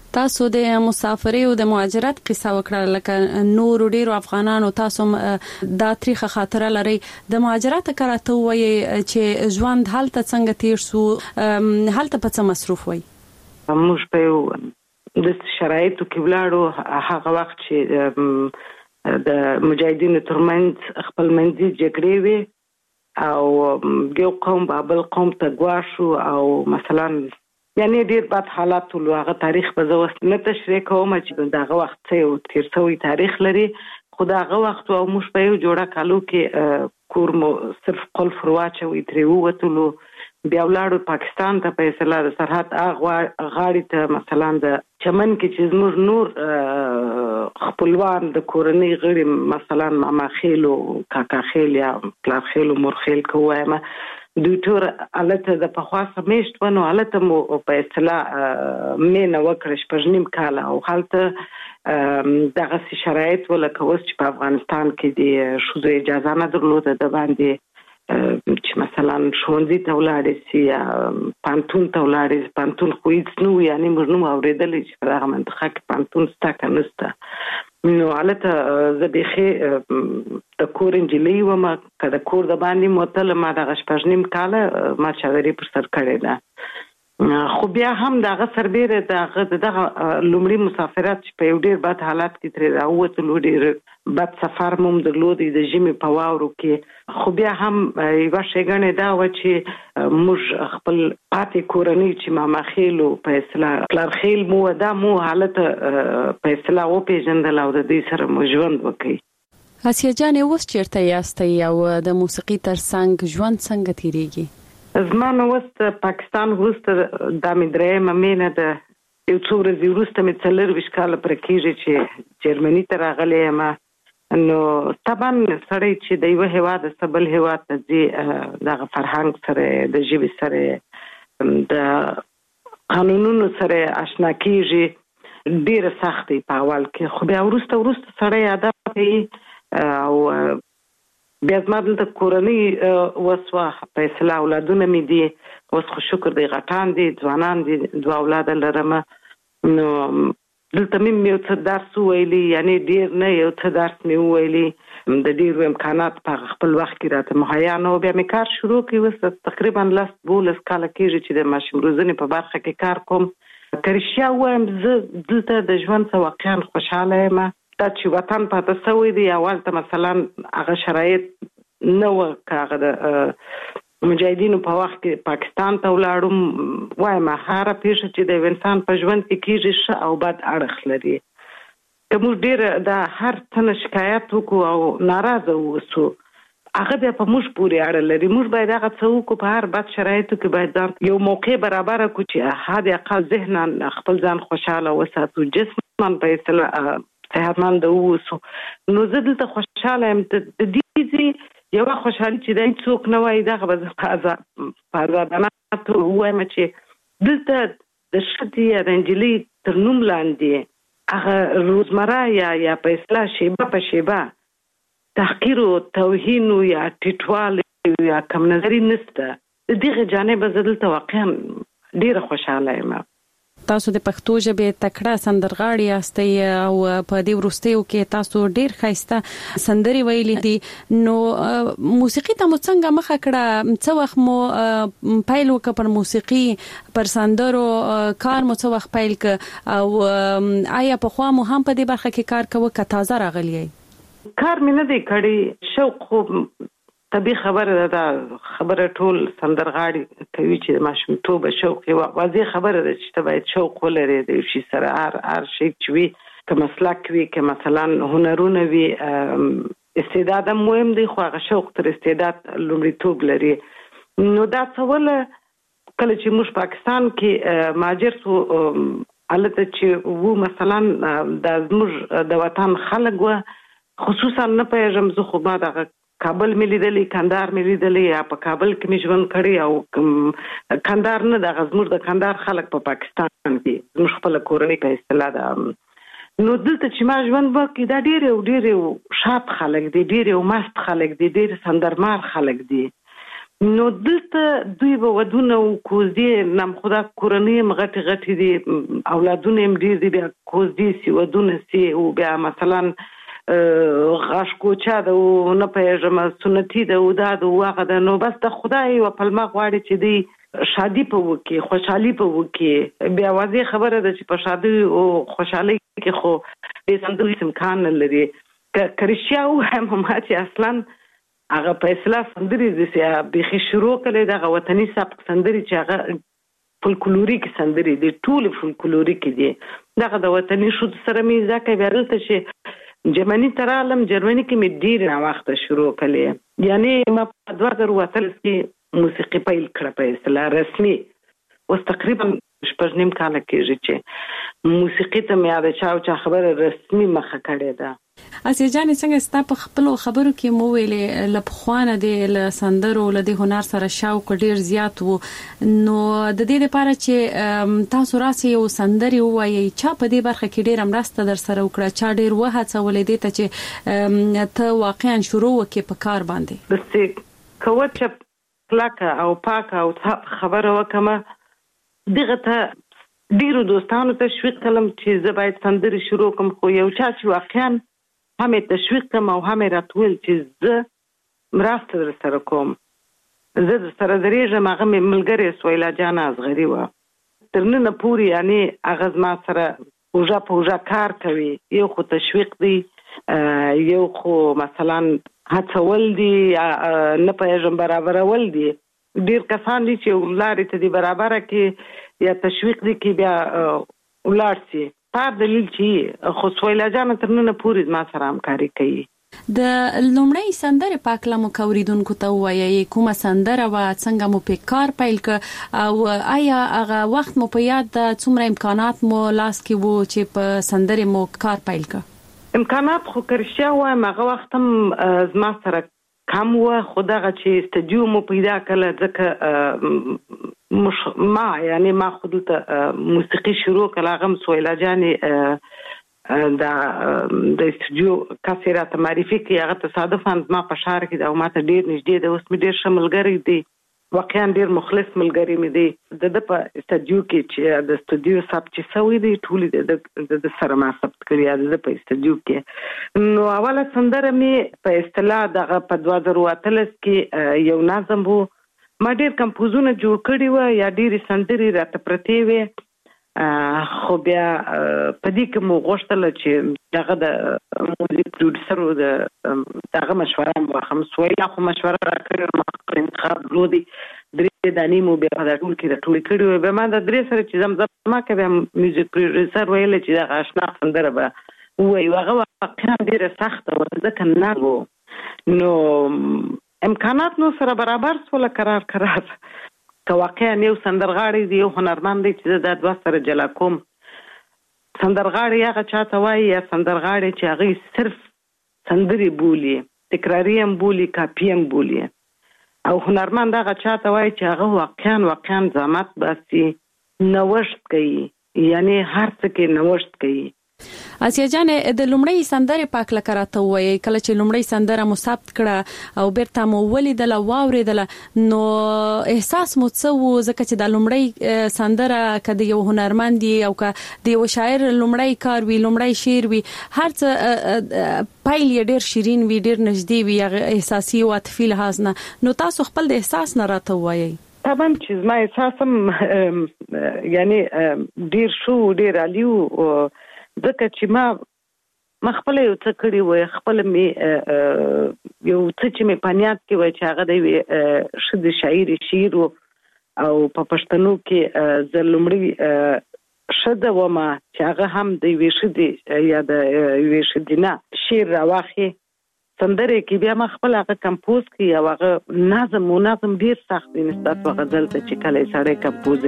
تاسو د مسافرۍ او د مهاجرت قصه وکړه، لکه نور ډیرو افغانانو تاسو دا تاریخ خاطره لري د مهاجرت کراته وایي چې ژوند حالت څنګه تیر سو، حالت په څه مصروف وي؟ موږ په د شرایطو کې ولاړو هغه وخت چې د مجاهدینو ترمنځ خپل منځي جګړې وي او یو قوم بل قوم ته ګواښو او مثلا یعنی ډیر بد حالات ول. هغه تاریخ به زه اوس نه تشریح کوم چې دغه وخت څه تیر شوی تاریخ لري، خو دغه وخت او موږ په یو جوړه کالو کې کور مو صرف قلف واچوي ترې ووتلو، بیا ولاړو پاکستان ته په اصطلاح د سرحد غاړې ته مثلا د چمن کې چې زموږ نور خپلوان د کورنۍ غړي مثلا ماما خیل او کاکا خیل یا پلار خیل او مور خیل کوه دوی ټول الته د پخوا سمیشت ونه الته مو په اصطلاح مینه وکړه شپږ نیم کال او حالت دغه شرایط ولکه اوس چې په افغانستان کې د شوزو اجازه نه درلوده د باندې چې مثلا ښوونځي ته ولاړې سي یا پانتون ته ولاړې سي. پانتون خو هیڅ نه و، یعنی موږ نو اورېدلی چې په دغه منطقه کې پانتون شته که نشته. نو هلته زه بیخي د کور نجلۍ وم، که د کور د باندې موتله ما دغه شپږ نیم کاله ما چادري پر سر کړې ده. خو بیا هم دغه سربیره دغه دغه لومړي مسافرت چې په یو ډیر بد حالات کې ترې راووتلو، ډیر بد سفر مو درلودی د ژمي په واورو کې، خو بیا هم یوه ښېګڼې دا وه چې موږ خپل پاتې کورنۍ چې ماما خیل او په اصطلاح پلار خیل مو دا مو حالت په اصطلاح وپېژندل او د دوی سره مو ژوند وکړي. آسیه جانې اوس چېرته یاستئ او د موسیقي تر څنګ ژوند څنګه تېرېږي؟ زما نو اوس پاکستان وروسته دا مې درېیمه مینه ده. یو څو ورځې وروسته مې څلرویشت کاله پوره کېږي چې جرمني ته راغلی یم. نو طبعا سړی چې د یوه هېواده څخه بل هېواد ته ځي دغه فرهنګ سره د ژبې سره د قانونونو سره اشنا کېږي، ډېره سخت دی په اول کې، خو بیا وروسته وروسته سړی عادت کوي او بیا زما دلته کورنۍ وسوه په اصطلاح اولادونه مې دي، اوس خو شکر دی غټان دي ځوانان دي، دوه اولاده لرم. نو دلته مې یو څه درس وویلي، یعنی ډېر نه یو څه درس مې وویلي، د ډېرو امکانات په خپل وخت کې راته مهیا نه و. بیا مې کار شروع کړی، اوس تقریبا لس دولس کاله کېږي چې د ماشوم روزنې په برخه کې کار کوم. که رښتیا ووایم زه دلته د ژوند څخه واقعا خوشحاله یم. دا چې وطن پاته سوی دی اول ته مثلا هغه شرایط نه وه، که هغه د مجاهدینو په وخت کې پاکستان ته ولاړم، وایم هره پیښه چې د یو انسان په ژوند کې کېږي ښه او بد اړخ لري. که موږ ډېره دا هر څه نه شکایت وکړو او ناراضه واوسو، هغه بیا په موږ پورې اړه لري. موږ باید هغه څه وکړو په هر بد شرایطو کې باید ځان یو موقع برابره کړو چې حد اقل ذهنا خپل ځان خوشحاله وساتو، جسما په اصطلاح صحتمند واوسو. نو زه دلته خوشحاله یم. د دې یوه خوشحالي چې دی څوک نه وایي دغه به زه په ازادانه توګه ووایم چې دلته د ښځې یا د نجلۍ تر نوم لاندې هغه روزمره یا یا په اصطلاح شیبه په شیبه تحقیر او توهین یا ټیټوالی یا کم نظري نشته. د دغه جانبه زه دلته واقعا ډېره خوشحاله یم. تاسو د پښتو ژبې تکړه سندرغاړي یاستئ او په دې وروستیو کې تاسو ډېر ښایسته سندرې ویلي دي. نو موسیقي ته مو څنګه مخه کړه؟ څه وخت مو پیل وکړ پر موسیقي، پر سندرو کار مو څه وخت پیل کړ او آیا پخوا مو هم په دې برخه کې کار کوه که تازه راغلی یې؟ کار مې نه دی کړی، شوق خو طبیعي خبره ده. دا خبره ټول سندرغاړي کوي چې د ماشومتوبه شوق یې واضح خبره ده چې ته باید شوق ولرې د یو شي سره، هر هر شی چې وي، که مسلک وي، که مثلا هنرونه وي، استعداد هم مهم دی، خو هغه شوق تر استعداد لومړیتوب لري. نو دا څه وله کله چې موږ پاکستان کې مهاجر سو، هلته چې وو مثلا دا زموږ د وطن خلک وه، خصوصا نه پوهېږم زه، خو ما دغه کابل مې لیدلی، کندهار مې لیدلی، یا په کابل کې مې ژوند کړی، او کندهار نه دغه زموږ د کندهار خلک په پاکستان کې زموږ خپله کورنۍ په اصطلاح ده. نو دلته چې ما ژوند وکړي دا ډېر ډېر شاد خلک دي، ډېر مست خلک دي، ډېر سندرمار خلک دي. نو دلته دوی به ودونه او کوزدې نام خدا کورنۍ مغټي غټي دي اولادونه هم ډیر دي بیا کوزدې سی ودونه سی او بیا مثلا غاش کوچا د نه پېژم سنتي د ودا د واغه د نو بس د خدای او پلمه غواړي چې دی شادي په وکي خوشحالي په وکي بیا واځي خبره ده چې په شادي او خوشحالي کې خو به سندري امکان لري کرشیا او هم چې اصلا هغه په اصلاح سندري د بيخي شروع کړي د وطني سبق سندري چې هغه فولکلوریک سندري دي ټول فولکلوریک دي دغه د وطني شو سره می ځکه ورته چې جرمني تر عالم جرمني کې می ډیر نه وخت شروع کړي یعنی ما په دوه زره وتل کې موسیقي پیل کړه په اصطلاح رسمي اوس تقریبا شپږ نیم کال کېږي چې موسیقي ته مې دا چا چا خبره رسمي مخه کړې ده. اسیا جان څنګه ستا په خپل خبرو کې مو ویلې لپخوانه د سندرو له هنر سره شوق ډیر زیات وو نو د دې لپاره چې تاسو راسي یو سندري وایي چا په دې برخه کې ډیر امرسته در سره وکړه چا ډیر وهڅولې دي ته چې ته واقعا شروع وکې په کار باندې بس کوچ پلاکه او پاکه او خبره وکمه دغه ته ډیرو دوستانو تشویق کړم چې زه باید سندري شروع کوم خو یو چا چې واقعا همې تشویق کوم او همې راتول چې زه مرسته در سره کوم زه در سره درېږم هغه مې ملګرې سویلا جان ازغري وه تر ننه پورې یعنی هغه زما سره اوژه په اوژه کار کوي یو خو تشویق دی یو خو مثلا هڅول دي نه پوهېږم برابرول دي ډېر کسان دي چې لارې ته دي برابره کې یا تشویق دي کې بیا ولاړ سي په دلیل چې خو سویلا جان تر نن پورې ما سره همکاري کوي. د لومړی سندره پاکله مو کوریدونکو ته وایي کومه سندره و څنګه مو په کار پیل ک او آیا هغه وخت مو په یاد د څومره امکانات مو لاس کې وو چې په سندره مو کار پیل ک؟ امکانات خو کرشیا و هغه وخت هم زما سره کم و خدغه چې استودیو مو پیدا کړل ځکه مش ما یعنی ما خودته موسیقي شروع کړه غم سویلا جاني دا د استودیو کافیرات معرفي کې هغه تصادفاً ما په شهر کې دا ماته ډیر نږدې د اوس مې ډیر شملګری دی واقعا ډیر مخلص ملګری مې دی د په استودیو کې چې د استودیو سب چې سوي دی ټول د د سره ما ثبت کړی د په استودیو کې نو اوله سندره مې په اصطلاح دغه په دوه زره اتلس کې یو نظم وو ما ډیر کمپوزونه جوړ کړی و یا ډیر سندري راته پرتې وې خو بیا په دې کې مو غوښتل چې دغه د موزیک پروډوسر د دغه مشوره مو هم سویلا خو مشوره راکړه ما انتخاب لودي درې دانی مو بیا د ټول کې د ټول کړي به ما د درې سره چې زم ما کې میوزیک پروډوسر ویل چې دا آشنا سندره به وای هغه واقعا ډیره سخته و ځکه نه وو نو امکانات نو سره برابر سول قرار قرار که واقعا یو سندرغاړی دی یو هنرمند دی چې د دوه سره جلا کوم سندرغاړی هغه چاته وایي یا سندرغاړی چې هغه صرف سندري بولي تکراری هم بولي کاپی هم بولي او هنرمند هغه چاته وایي چې هغه واقعا واقعا زحمت باسي نوښت کوي یعنی هر څه کې نوښت کوي. اسیا جان د لومړی سندره پاکله کراته وایي کله چې لومړی سندره مو ثبت کړه او بیرته مو ولیدل او واوریدل نو احساس مو څه وو ځکه چې د لومړی سندره کده یو هنرمند دی او کده د یو شاعر لومړی کار وی لومړی شعر وی هر څه پایل ډیر شیرین وی ډیر نږدې وی احساسي او عاطفي لحاظ نه نو تاسو خپل د احساس نه راته وایي طبعا چې ما احساسم یعنی ډیر شو ډیر علیو ځکه چې ما ما خپل یو څه کړی وای خپل می یو څه چې می پنیات کې وای چې هغه د شد شاعر شعر او په پښتنو کې زلمړي شد و ما چې هغه هم د وی شد یا د وی شدینا شعر راوخي سندره کې بیا ما خپل هغه کمپوز کی او هغه نظم او نظم ډیر سخت دی نسبت په غزل ته چې کله سړی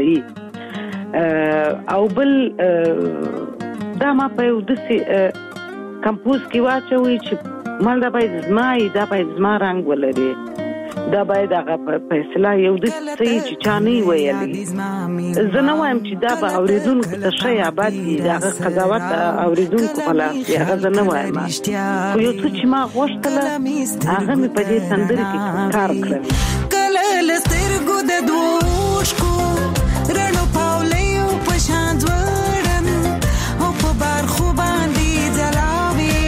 کمپوزي او بل دا ما په یو داسې کمپوز کې واچوي چې مال دا باید زمای دا باید زما رنګ ولري دا باید هغه په اصطلاح یو داسې چې چا نه ویلي زه نه وایم چې دا به اورېدونکو ته ښه آباد وي د هغه قضاوت اورېدونکو په لاس وي هغه زه نه وایم خو یو څه چې ما غوښتله هغه مې په دې سندرې کې کار کړی کله سترګو د دوشکو رڼو پاولیو په شان ځوړم او په برخو باندې ځلاوي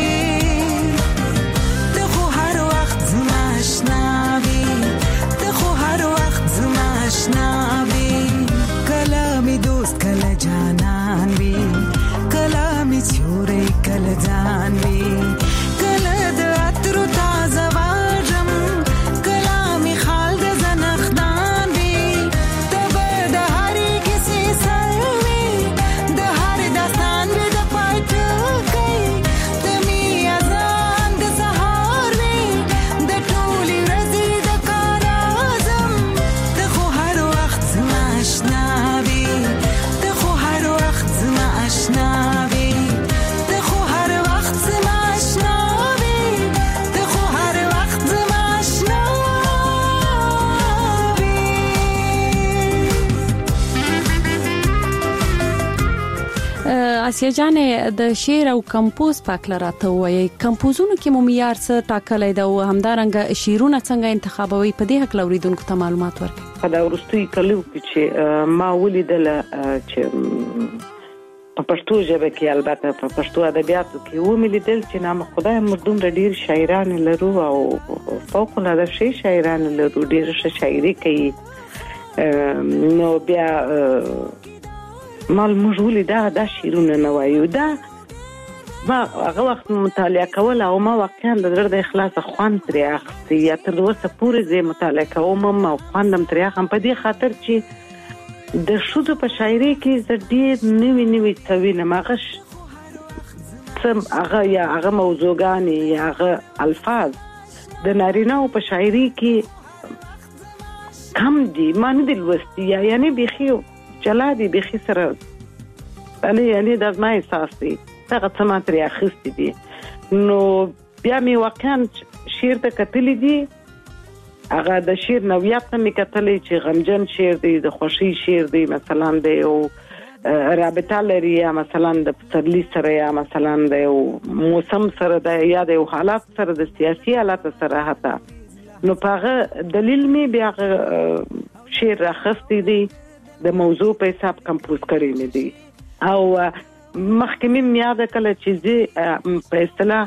ته خو هر وخت زما آشنا وي ته خو هر وخت زما آشنا وي کله می دوست کله جانان وي کله می سیوری کله ځان وي کله د عطرو تازه واژم کله می خال د زنخدان وي ته به د هرې کیسې سر وي د هر داستان مې د پای ټکی ته مې اذان د سهار وي د ټولې ورځې د کار اعظم ته خو هر وخت زما آشنا وي ته خو هر وخت زما آشنا وي ته خو هر وخت زما آشنا وي ته خو هر وخت زما آشنا وي. آسیا جانې د شعر او کمپوز پاک لراته وایي کمپوزونو کې مو معیار څه ټاکلای دا او همدارنګه شعرونه څنګه انتخابوي په دې حق لوریدونکو ته معلومات ورکړي. په دا ورستوي کلو کې چې ما ولیدل چې په پښتو ژبه کې البته په پښتو ادبیاتو کې و مې لیدل چې نام خدای مردوم ډیر شاعران لرو او فوق العاده شي شاعران لرو ډیر ښه شاعري کوي نو بیا مال موږ ولیدا دا شعرونه نه وایو دا ما هغه وخت مطالعه کول او ما واقعا د زړه د اخلاص خوان ترې اخستې یا تر اوسه پورې زه مطالعه کوم او خوندم ترې اخلم په دې خاطر چې د ښځو په شاعري کې زه ډېر نوي نوي څه وینم هغه هغه یا هغه موضوعګانې یا هغه الفاظ د نارینه‌و په شاعري کې کم دي ما نه دي لوستي یا یعنې بیخي جلا دي بیخي سره یعنې یعنې دا زما احساس دی هغه څه ما ترې اخیستي دي نو بیا مې واقعا شعر ته کتلي دي هغه د شعر نوعیت ته مې کتلې چې غمجن شعر دی د خوښۍ شعر دی مثلا د یو رابطه لري یا مثلا د پسرلي سره یا مثلا د یو موسم سره د یا د یو حالات سره د سیاسي حالات سره حتی نو په هغه دلیل مې بیا شعر راخستی دی د موضوع په حساب کمپوز کړی مې دی او مخکې مې یاد کړل چې زه په اصطلاح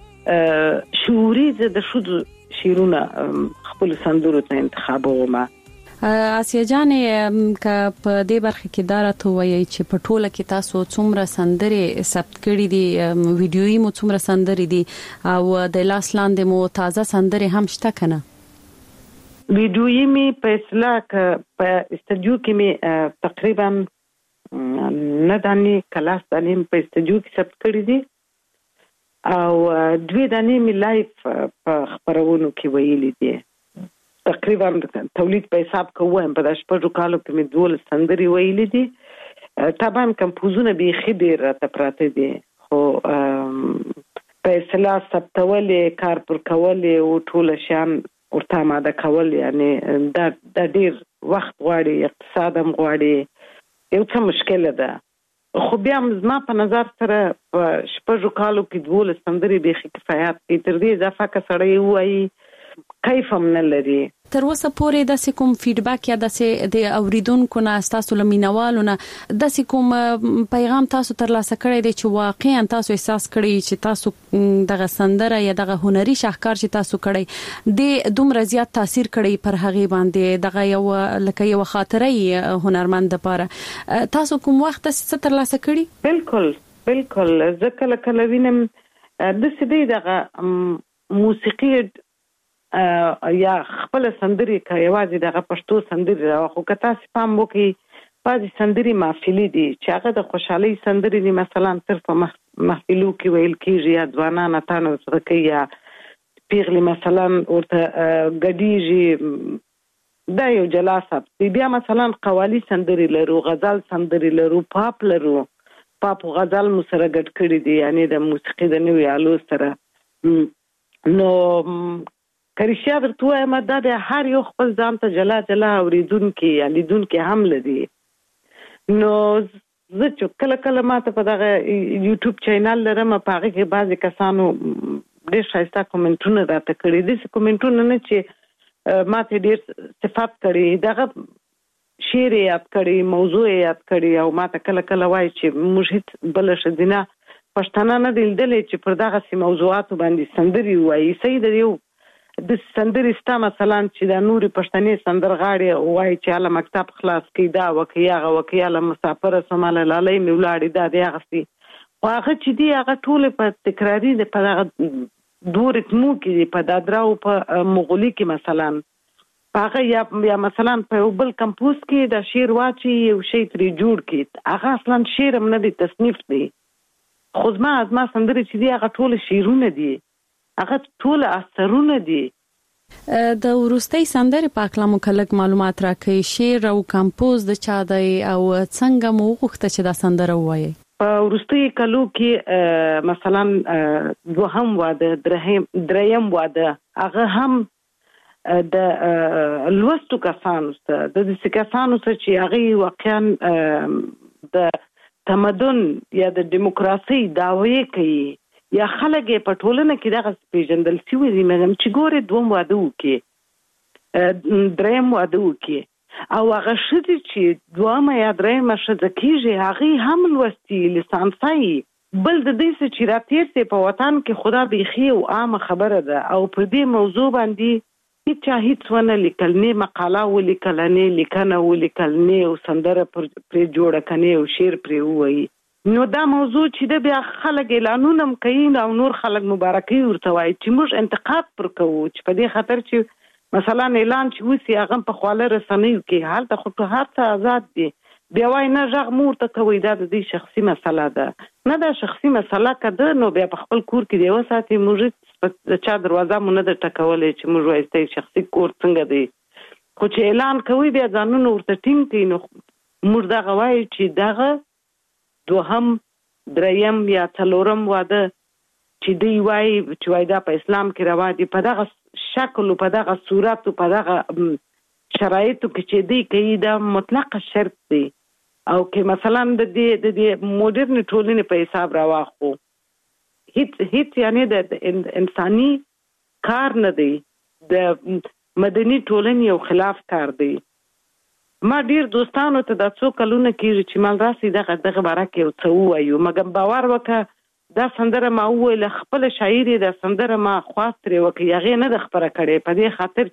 شعوري زه د شودو شیرونه خپل سندرو ته انتخابوم. آسیا جانې ک په دې برخه کې دارته وایي چې په ټوله کې تاسو څومره سندرې ثبت کړې دي ویډیويي مو څومره سندرې دي او د لاس لاندې مو تازه سندرې هم شته کنه ویډیويي می په اصطلاح په استودیو کې می تقریبا نه دانی کلاس دانی په استودیو کې ثبت کړې دي او دوی دانی می لایف په خبرونو کې ویلي دي تقریبا تولید په حساب کوم په داش په کالو کې می دول سندري ویلي دي طبعا کمپوزونه به خې راته پراته دي خو په اصطلاح ثبتولې کار پر کولې او ټول شان ورته ماده کول یعنی دا د ډیر وخت غواړي اقتصاد هم غواړي یو څه مشکله ده خو بیا زما په نظر سره په شپږو کالو کې دول سندري به کفایت کوي تر دې اضافه که سړی وایي کیف هم نه لري تر اوسه پورې د کوم فیډبیک یا د د اوریدونکو نه تاسو لمینوالو نه د کوم پیغام تاسو ترلاسه کړی دی چې واقعا تاسو احساس کړی چې تاسو دغه سندره یا دغه هنري شاهکار چې تاسو کړی د دومره زیات تاثیر کړی پر هغه باندې دغه یو لکه یو خاطري هنرمند لپاره تاسو کوم وخت څه ترلاسه کړی بالکل بالکل ځکه کله وینم د سدي دغه موسیقي یا خپل سندري کوي واځي دغه پښتو سندري راخو کته سپام وکي بعضي سندري محفلي دي چې هغه د خوشحالي سندري دي مثلا صرف محفلو کې ویل کېږي یا ځوانان اتانه سره کوي یا پیغلي مثلا ورته غډيږي دا یو جلاسه بیا مثلا قوالی سندري لرو غزل سندري لرو پاپ لرو پاپ غزل مو سره ګډ کړی دي یعنی د موسیقي د نوې آلو سره نو کریشیا درته ما دا د هر یو خپل ځان ته جلا جلا اوریدونکو یا لیدونکو هم لري نو زه چې کله کله ماته په دغه یوټیوب چینل لرم په هغه کې بعضی کسانو ډېر ښایسته کومنټونه راته کړي دي کومنټونه نه چې ماته ډیر صفات کړي دغه شعر یاد کړي موضوع یاد کړي او ماته کله کله وایي چې موږ هیڅ بل شدینه پښتانه نه دلدلې چې پر دغه سي موضوعات باندې سندري وایي سید یو د سندري ستا مثلا چې د نوري پښتنې سندرغاړي وایي چې اله مکتب خلاص کړي دا وکیاغه وکیاله مسافر سماله لالې میولاړي دا دی هغه هغه چې دی هغه ټول په تکراری د په دوه ریتمو کې په دادراو په مغولي کې مثلا هغه یا یا مثلا په بل کمپوز کې د شعر واچي یو شی ترې جوړ کړي هغه اصلا شعر هم نه دی تصنیف دی خو زما ازما سندري چې دی هغه ټول شعرونه دي هغه ټول اثرونه دي د ورستۍ سندرې په اړه مو کلک معلومات راکړئ شعر او کمپوز د چا دی او څنګه مو غوښته چې دا سندره ووایي په ورستۍ کلو کې مثلا دوهم واده درهم دریم واده هغه هم د لوستو کسانو ته د دې کسانو ته چې هغه واقعا د تمدن یا د دیموکراسي داوی کوي یا خلک په ټولنه کې دغه پیژندل شوی دي مګم چې ګوره دوم واده وکي دریم واده وکي او هغه شته چې دوامه یا دریم شته کیږي هغه هم لوستي لسانسای بل د دې چې راتیر سي په وطن کې خدا بيخي او عام خبره ده او په دې موضوع باندې هیڅ هیڅ ونه لیکل نه مقاله ولیکل نه لیکنه ولیکل نه او سندره پر جوړه کنه او شعر پر وایي نو دا موضوع چې د بیا خلک اعلانونه کوي او نور خلک مبارکي ورته وایي چې موږ انتقاد پر کوو چې په دې خاطر چې مثلا اعلان چې وسی هغه په خواله رسنیو کې حالت خو په هر څه آزاد دي بیا وای نه ژغ مور ته کوي دا د دې شخصي مسله ده نه دا شخصي مسله کده نو بیا په خپل کور کې دی وساتي موږ د چا دروازه مونږ نه ټکولې چې موږ وایسته شخصي کور څنګه دی خو چې اعلان کوي بیا ځانونه ورته ټینګ کوي نو موږ دا غواړي چې دغه دوهم دریم یا څلورم واده چې دی وای چې وای دا په اسلام کې روا دي په دغه شکل او په دغه صورت او په دغه شرایطو کې چې دی کوي دا مطلق شرط دی او کې مثلا د دې د دې موډرن ټولنې په حساب راواخو هیڅ هیڅ یعنی د انساني کار نه دی د مدني ټولنې یو خلاف کار دی ما ډیر دوستانو ته د څو کلونه کېږي چې مال راسي دغه دغه باره کې یو څه ووایو مګر باور وکړه دا سندره ما وویله خپل شاعر د سندره ما خواست ترې وکړي هغې نه د خپره کړې په دې خاطر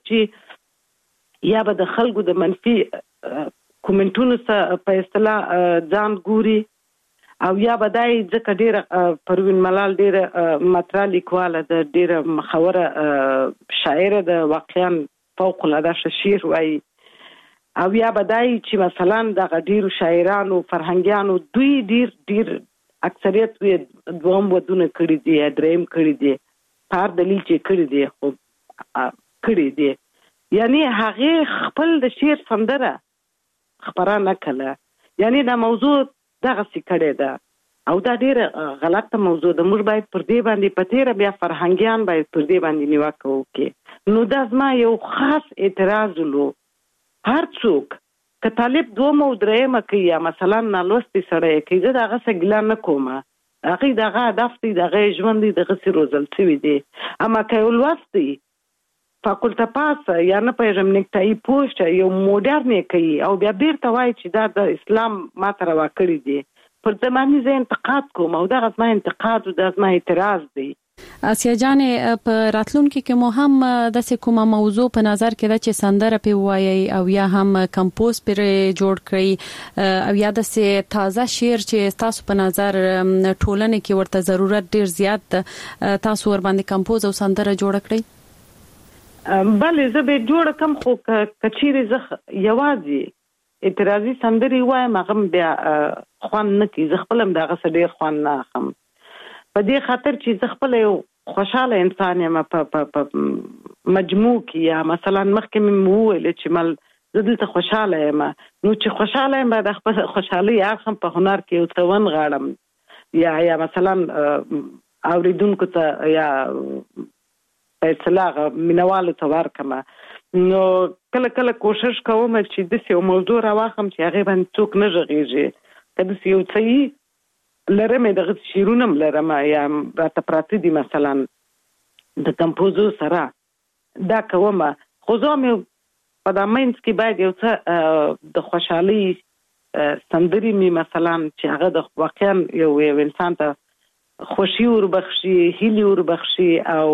چې یا به د خلکو د منفي کومنټونو څخه په اصطلاح ځان ګوري او یا به دای ځکه ډېره پروین ملال ډېره مطرح لیکواله د ډېره مخوره شاعره د واقعا فوق العاده شعر وایي او یا بدای چې مثلا د غډیرو شاعرانو فرهنګیانو دوی ډیر ډیر اکثریت وي دوم ودونه کړی دي دریم کړی دي هر دلیل چې کړی دي خو کړی دي یعنی هغه خپل د شعر سندره خبره نه کړه یعنی دا موضوع دغه څه کړی ده او دا ډیره غلطه موضوع ده موږ باید پر دې باندې پتیره بیا فرهنګیان باید پر دې باندې نیوکه وکړي نو دا زما یو خاص اعتراض ولو هر څوک که طالب دوم او دریم کوي یا مثلا نالوستي سره کوي دا هغه څه ګیله نه کومه هغه دغه هدف دی دغه ژوند دی دغه سی روزل شوی دی اما که ولوستي فاکولټه پاس یا نه پیژم نیکټای پوسټ یو موډرن کوي او بیا بیرته وایي چې دا د اسلام ماته روا کړی دی پر زماني زه انتقاد کوم او دغه زما انتقاد او د زما اعتراض دی اسیا جان په راتلونکي کې مو هم د کومه موضوع په نظر کې ده چې سندره په وایي او یا هم کمپوز پر جوړ کړی او یا د سه تازه شعر چې تاسو په نظر ټولنه کې ورته ضرورت ډیر زیات تاسو ور باندې کمپوز او سندره جوړ کړی بلې زه به جوړ کم خو کچيري زه یوازې اعتراضي سندري وایم هغه بیا خوان نه کی زه خپلم دغه سړي خوان نه اخم په دې خاطر چې زه خپل یو خوشاله انسان یم په مجموع کې یا مثلا مخکې مې وویل چې مل زه دلته خوشاله یم نو چې خوشاله یم د خپل خوشحالي اخم په هنر کې یو څه ون غاړم یا یا مثلا اوریدونکو ته یا په اصطلاح مینوالو ته ورکمه نو کله کله کوشش کوم چې د یو موضوع راواخم چې هغه باندې څوک نه ژغېږي کله یو څه لرمه د شیرونم لرمه یا راته پراته دي مثلا د کمپوزو سره دا کومه خو زه مې په دا منځ کې باید یو څه د خوشحالۍ سندرې مې مثلا چې هغه د واقعا یو یو انسان ته خوشي وربخشي، هیلې وربخشي او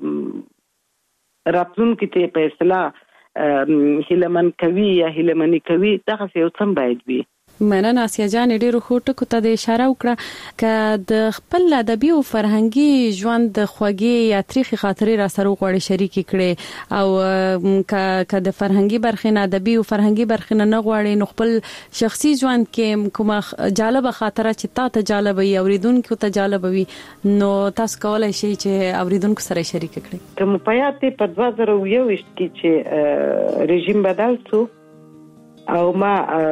راتلونکي ته په اصطلاح هیلهمن کوي یا هیلهمني کوي، دغسې یو څه باید وي. مننه آسیا جان، ډیرو ښو ټکو ته د اشاره وکړه که د خپل ادبي او فرهنګي ژوند د خوږې یا تریخي خاطرې را سره وغواړي شریکې کړي، او که د فرهنګي برخې نه ادبي او فرهنګي برخې نه نه غواړي نو خپل شخصي ژوند کې کومه جالبه خاطره چې تا ته جالبه وي، اوریدونکو ته جالبه وي، نو تاسو کولای شئ چې اوریدونکو سره شریک کړئ. که مو په یاد دی په دوه زره یو ویشت کې چې رژیم بدل شو او ما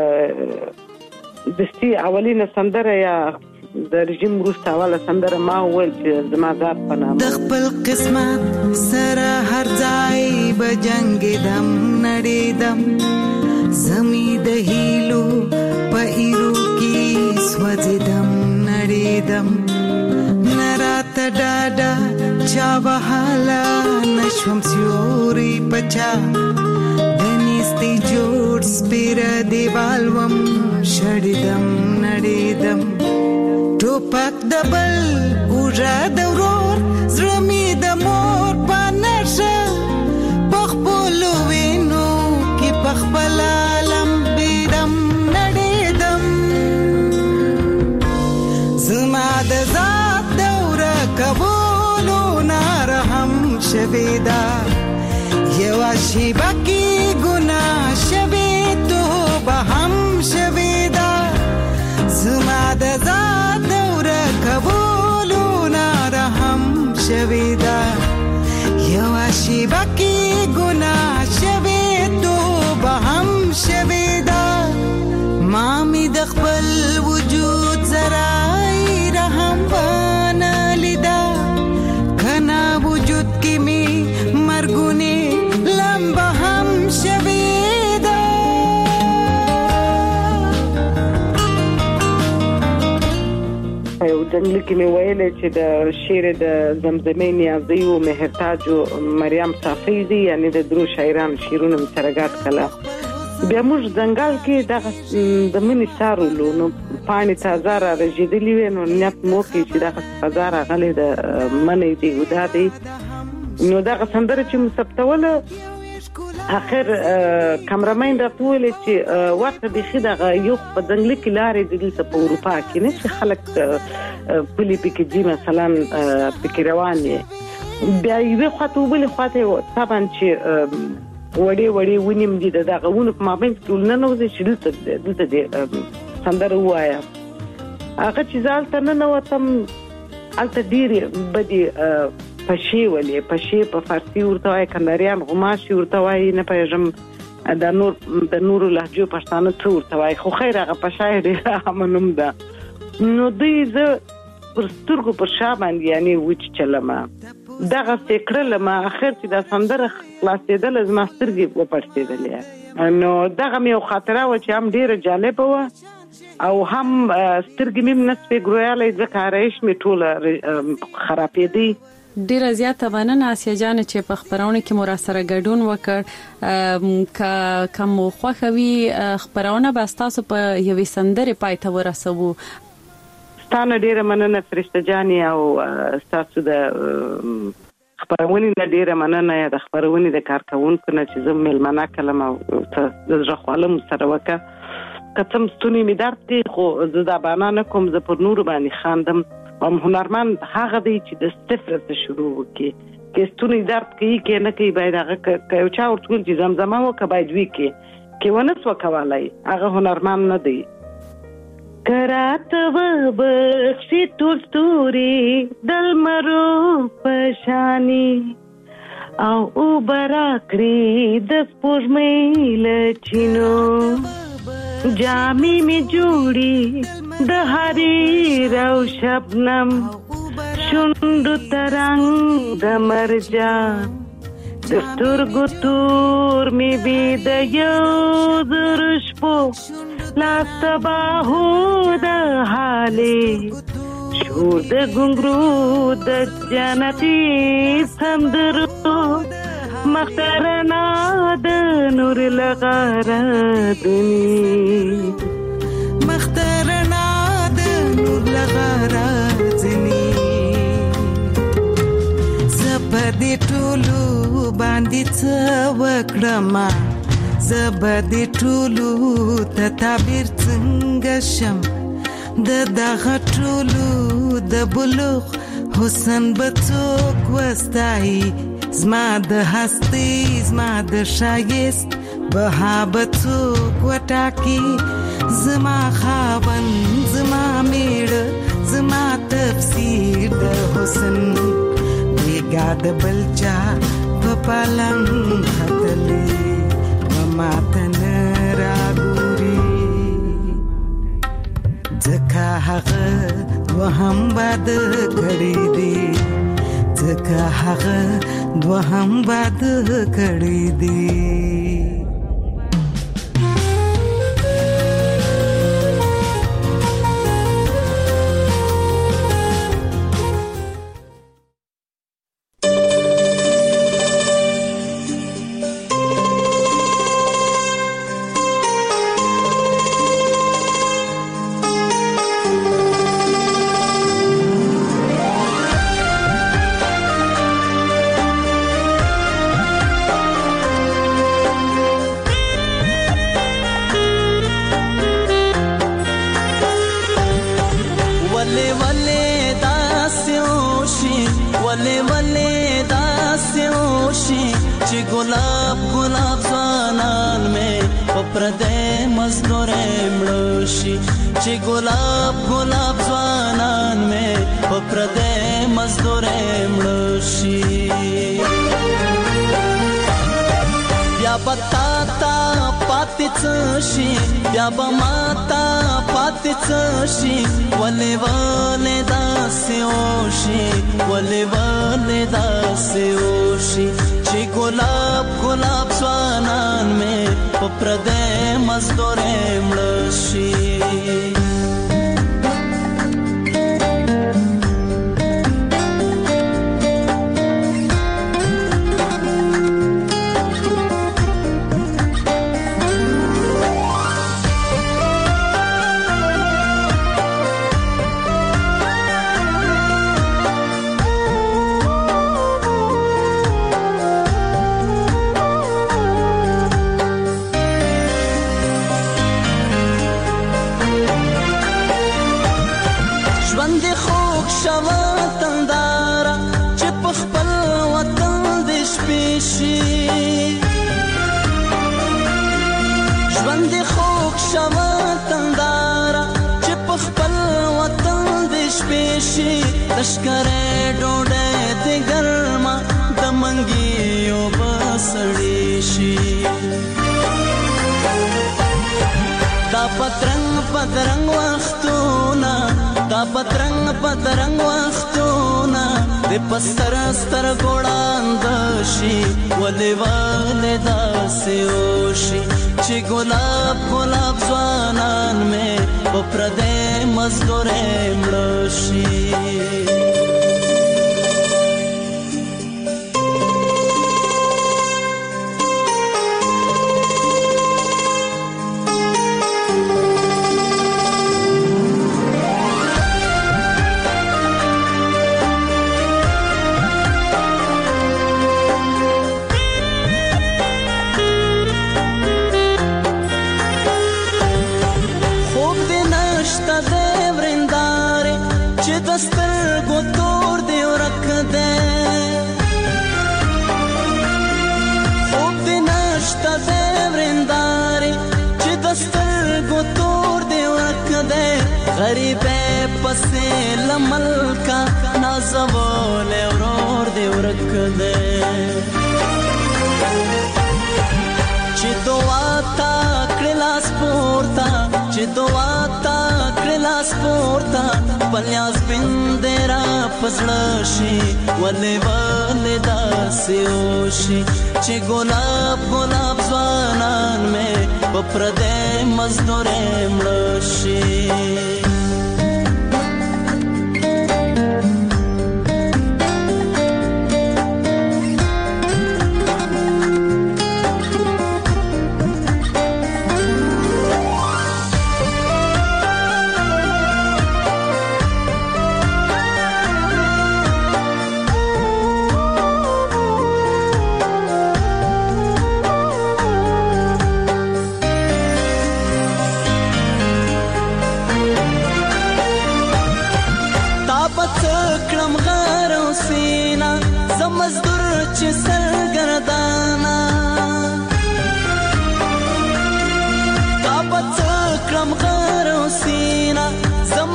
دستي اولینه سندره یا د رژیم وروسته اوله سندره ما وویل چې زما ذات په نامه د خپل قسمت سره هر ځای به جنګېدم نړېدم، زمي د هیلو په ایرو کې سوځېدم نړېدم، نه راته ډاډه چا وهاله نشوم سیوري پچا دنیستی جوړ سپیره دیوال وم شړېدم نړېدم، ټوپک د بل اوږه د ورور زړه مې د مور په نشه په خپلو وینو کې په خپله لمبېدم نړېدم، زما د ذات دوره کولو نارهم شوې ده، یوه شیبه کې ګناه شوې توبه هم شوې ده، زما د ذات دوره کولو نارهم شوې ده، یوه شیبه کې ګناه شوې توبه هم شوې ده، ما مې د خپل وجود ذرای رحم ونه لیده، کنا وجود کې مې مرګونې لمبه هم شوې ده. یو جنګل کې مې ویلې چې د شعر د زمزمې نیازي او مهرتاج او مریم صافی دي، یعنی د درو شاعران شعرونه مې سره ګډ کړل. بیا موږ ځنګل کې دغه د منې څارلو، نو پاڼې تازه را رژېدلې وې، نو نیت مو وکړ چې دغه فضا راغلې د منې دی او دا دی، نو دغه سندره چې مو ثبتوله اخر کامرامین راته وویل چې ورته بیخي دغه یو په ځنګلي کې لارې دي دلته په اروپا کې نه چې خلک پلي پکې ځي مثلا پکې روان یې، بیا یوې خوا ته وبلې خوا ته طبعا چې وړې وړې ونې م دي د دغه ونو په مابینځ کې ولننوځې چې دلته دلته دې سندره ووایه. هغه چې زه هلته ننوتم هلته ډېرې بدې پشې ولې، پشې په فارسي ورته وایي، کنداریان غماشي ورته وایي، نه پوهېږم د نور د نورو لهجو پښتانه څه ورته وایي، خو خیر هغه پشه یې ډېره عامه نوم ده. نو دوی زه پر سترګو پر شا باندې یعنې وچیچلمه، دغسې کړلمه، اخر چې دا سندره خلاصېدله زما سترګې وپړسېدلې، نو دغه مې یو خاطره وه چې هم ډېره جالبه وه او هم سترګې مې نه سوې ګرویالی، ځکه آرایش مې ټوله خرابېدی. ډیره زیاته مننه آسیا جان چې په خبرونه کې مو را سره ګډون وکړ. که کوم خوښه وي خبرونه به تاسو په یوې سندرې پای ته ورسوو. ستانه ډیره مننه فرشته جانې او تاسو د خبرونې نه ډیره مننه یا د خبرونې د کارکونکو نه چې زه میلمانه کړم او د زړه خواله مو سره وکړه. که څه ستونی مې درد کوي خو زه دا بهانه نه کوم، زه پر نورو باندې خاندم. هم هنرمند هغه دی چې د صفر څخه شروع وکړي، که ستونی درد کوي که نه کوي باید هغه که یو چا ورته ویل چې زمزمه وکړه باید وي کې که ونه سوه کولی، هغه هنرمند نه دی. که راته وبخښي ټول ستوري د لمرو په شانې او اوبه راکړي د سپوږمۍ له چینو، جامې مې جوړي د حریر او شبنم، شونډو ته رنګ د مرجان، د سترګو تور مې بې د یو زرو شپو، لاس تباهو د حالې، شور د ګونګرو د جنتي سندرو، مخترنا د نور لغرادنی مخترنا د نور لغرادنی زبدي ټولو باندې څه وکړم زبدي ټولو ته تعبیر څنګه شم د دغه ټولو د بلوغ حسن بڅوک وستای زما د هستی زما د شایست بها بڅوک وټاکی زما خاون زما میړه زما تفسیر د حسن بیګا د بلچا په پالنګ خطلې ماتن راګوري ځکه هغه وهم باد کړی دی ځکه هغه وهم باد کړی دی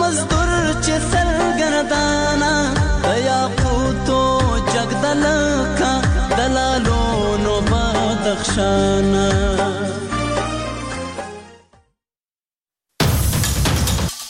مزدور چې سرګردانا د یاقوتو جګدلکا دلالو نو بدخشانا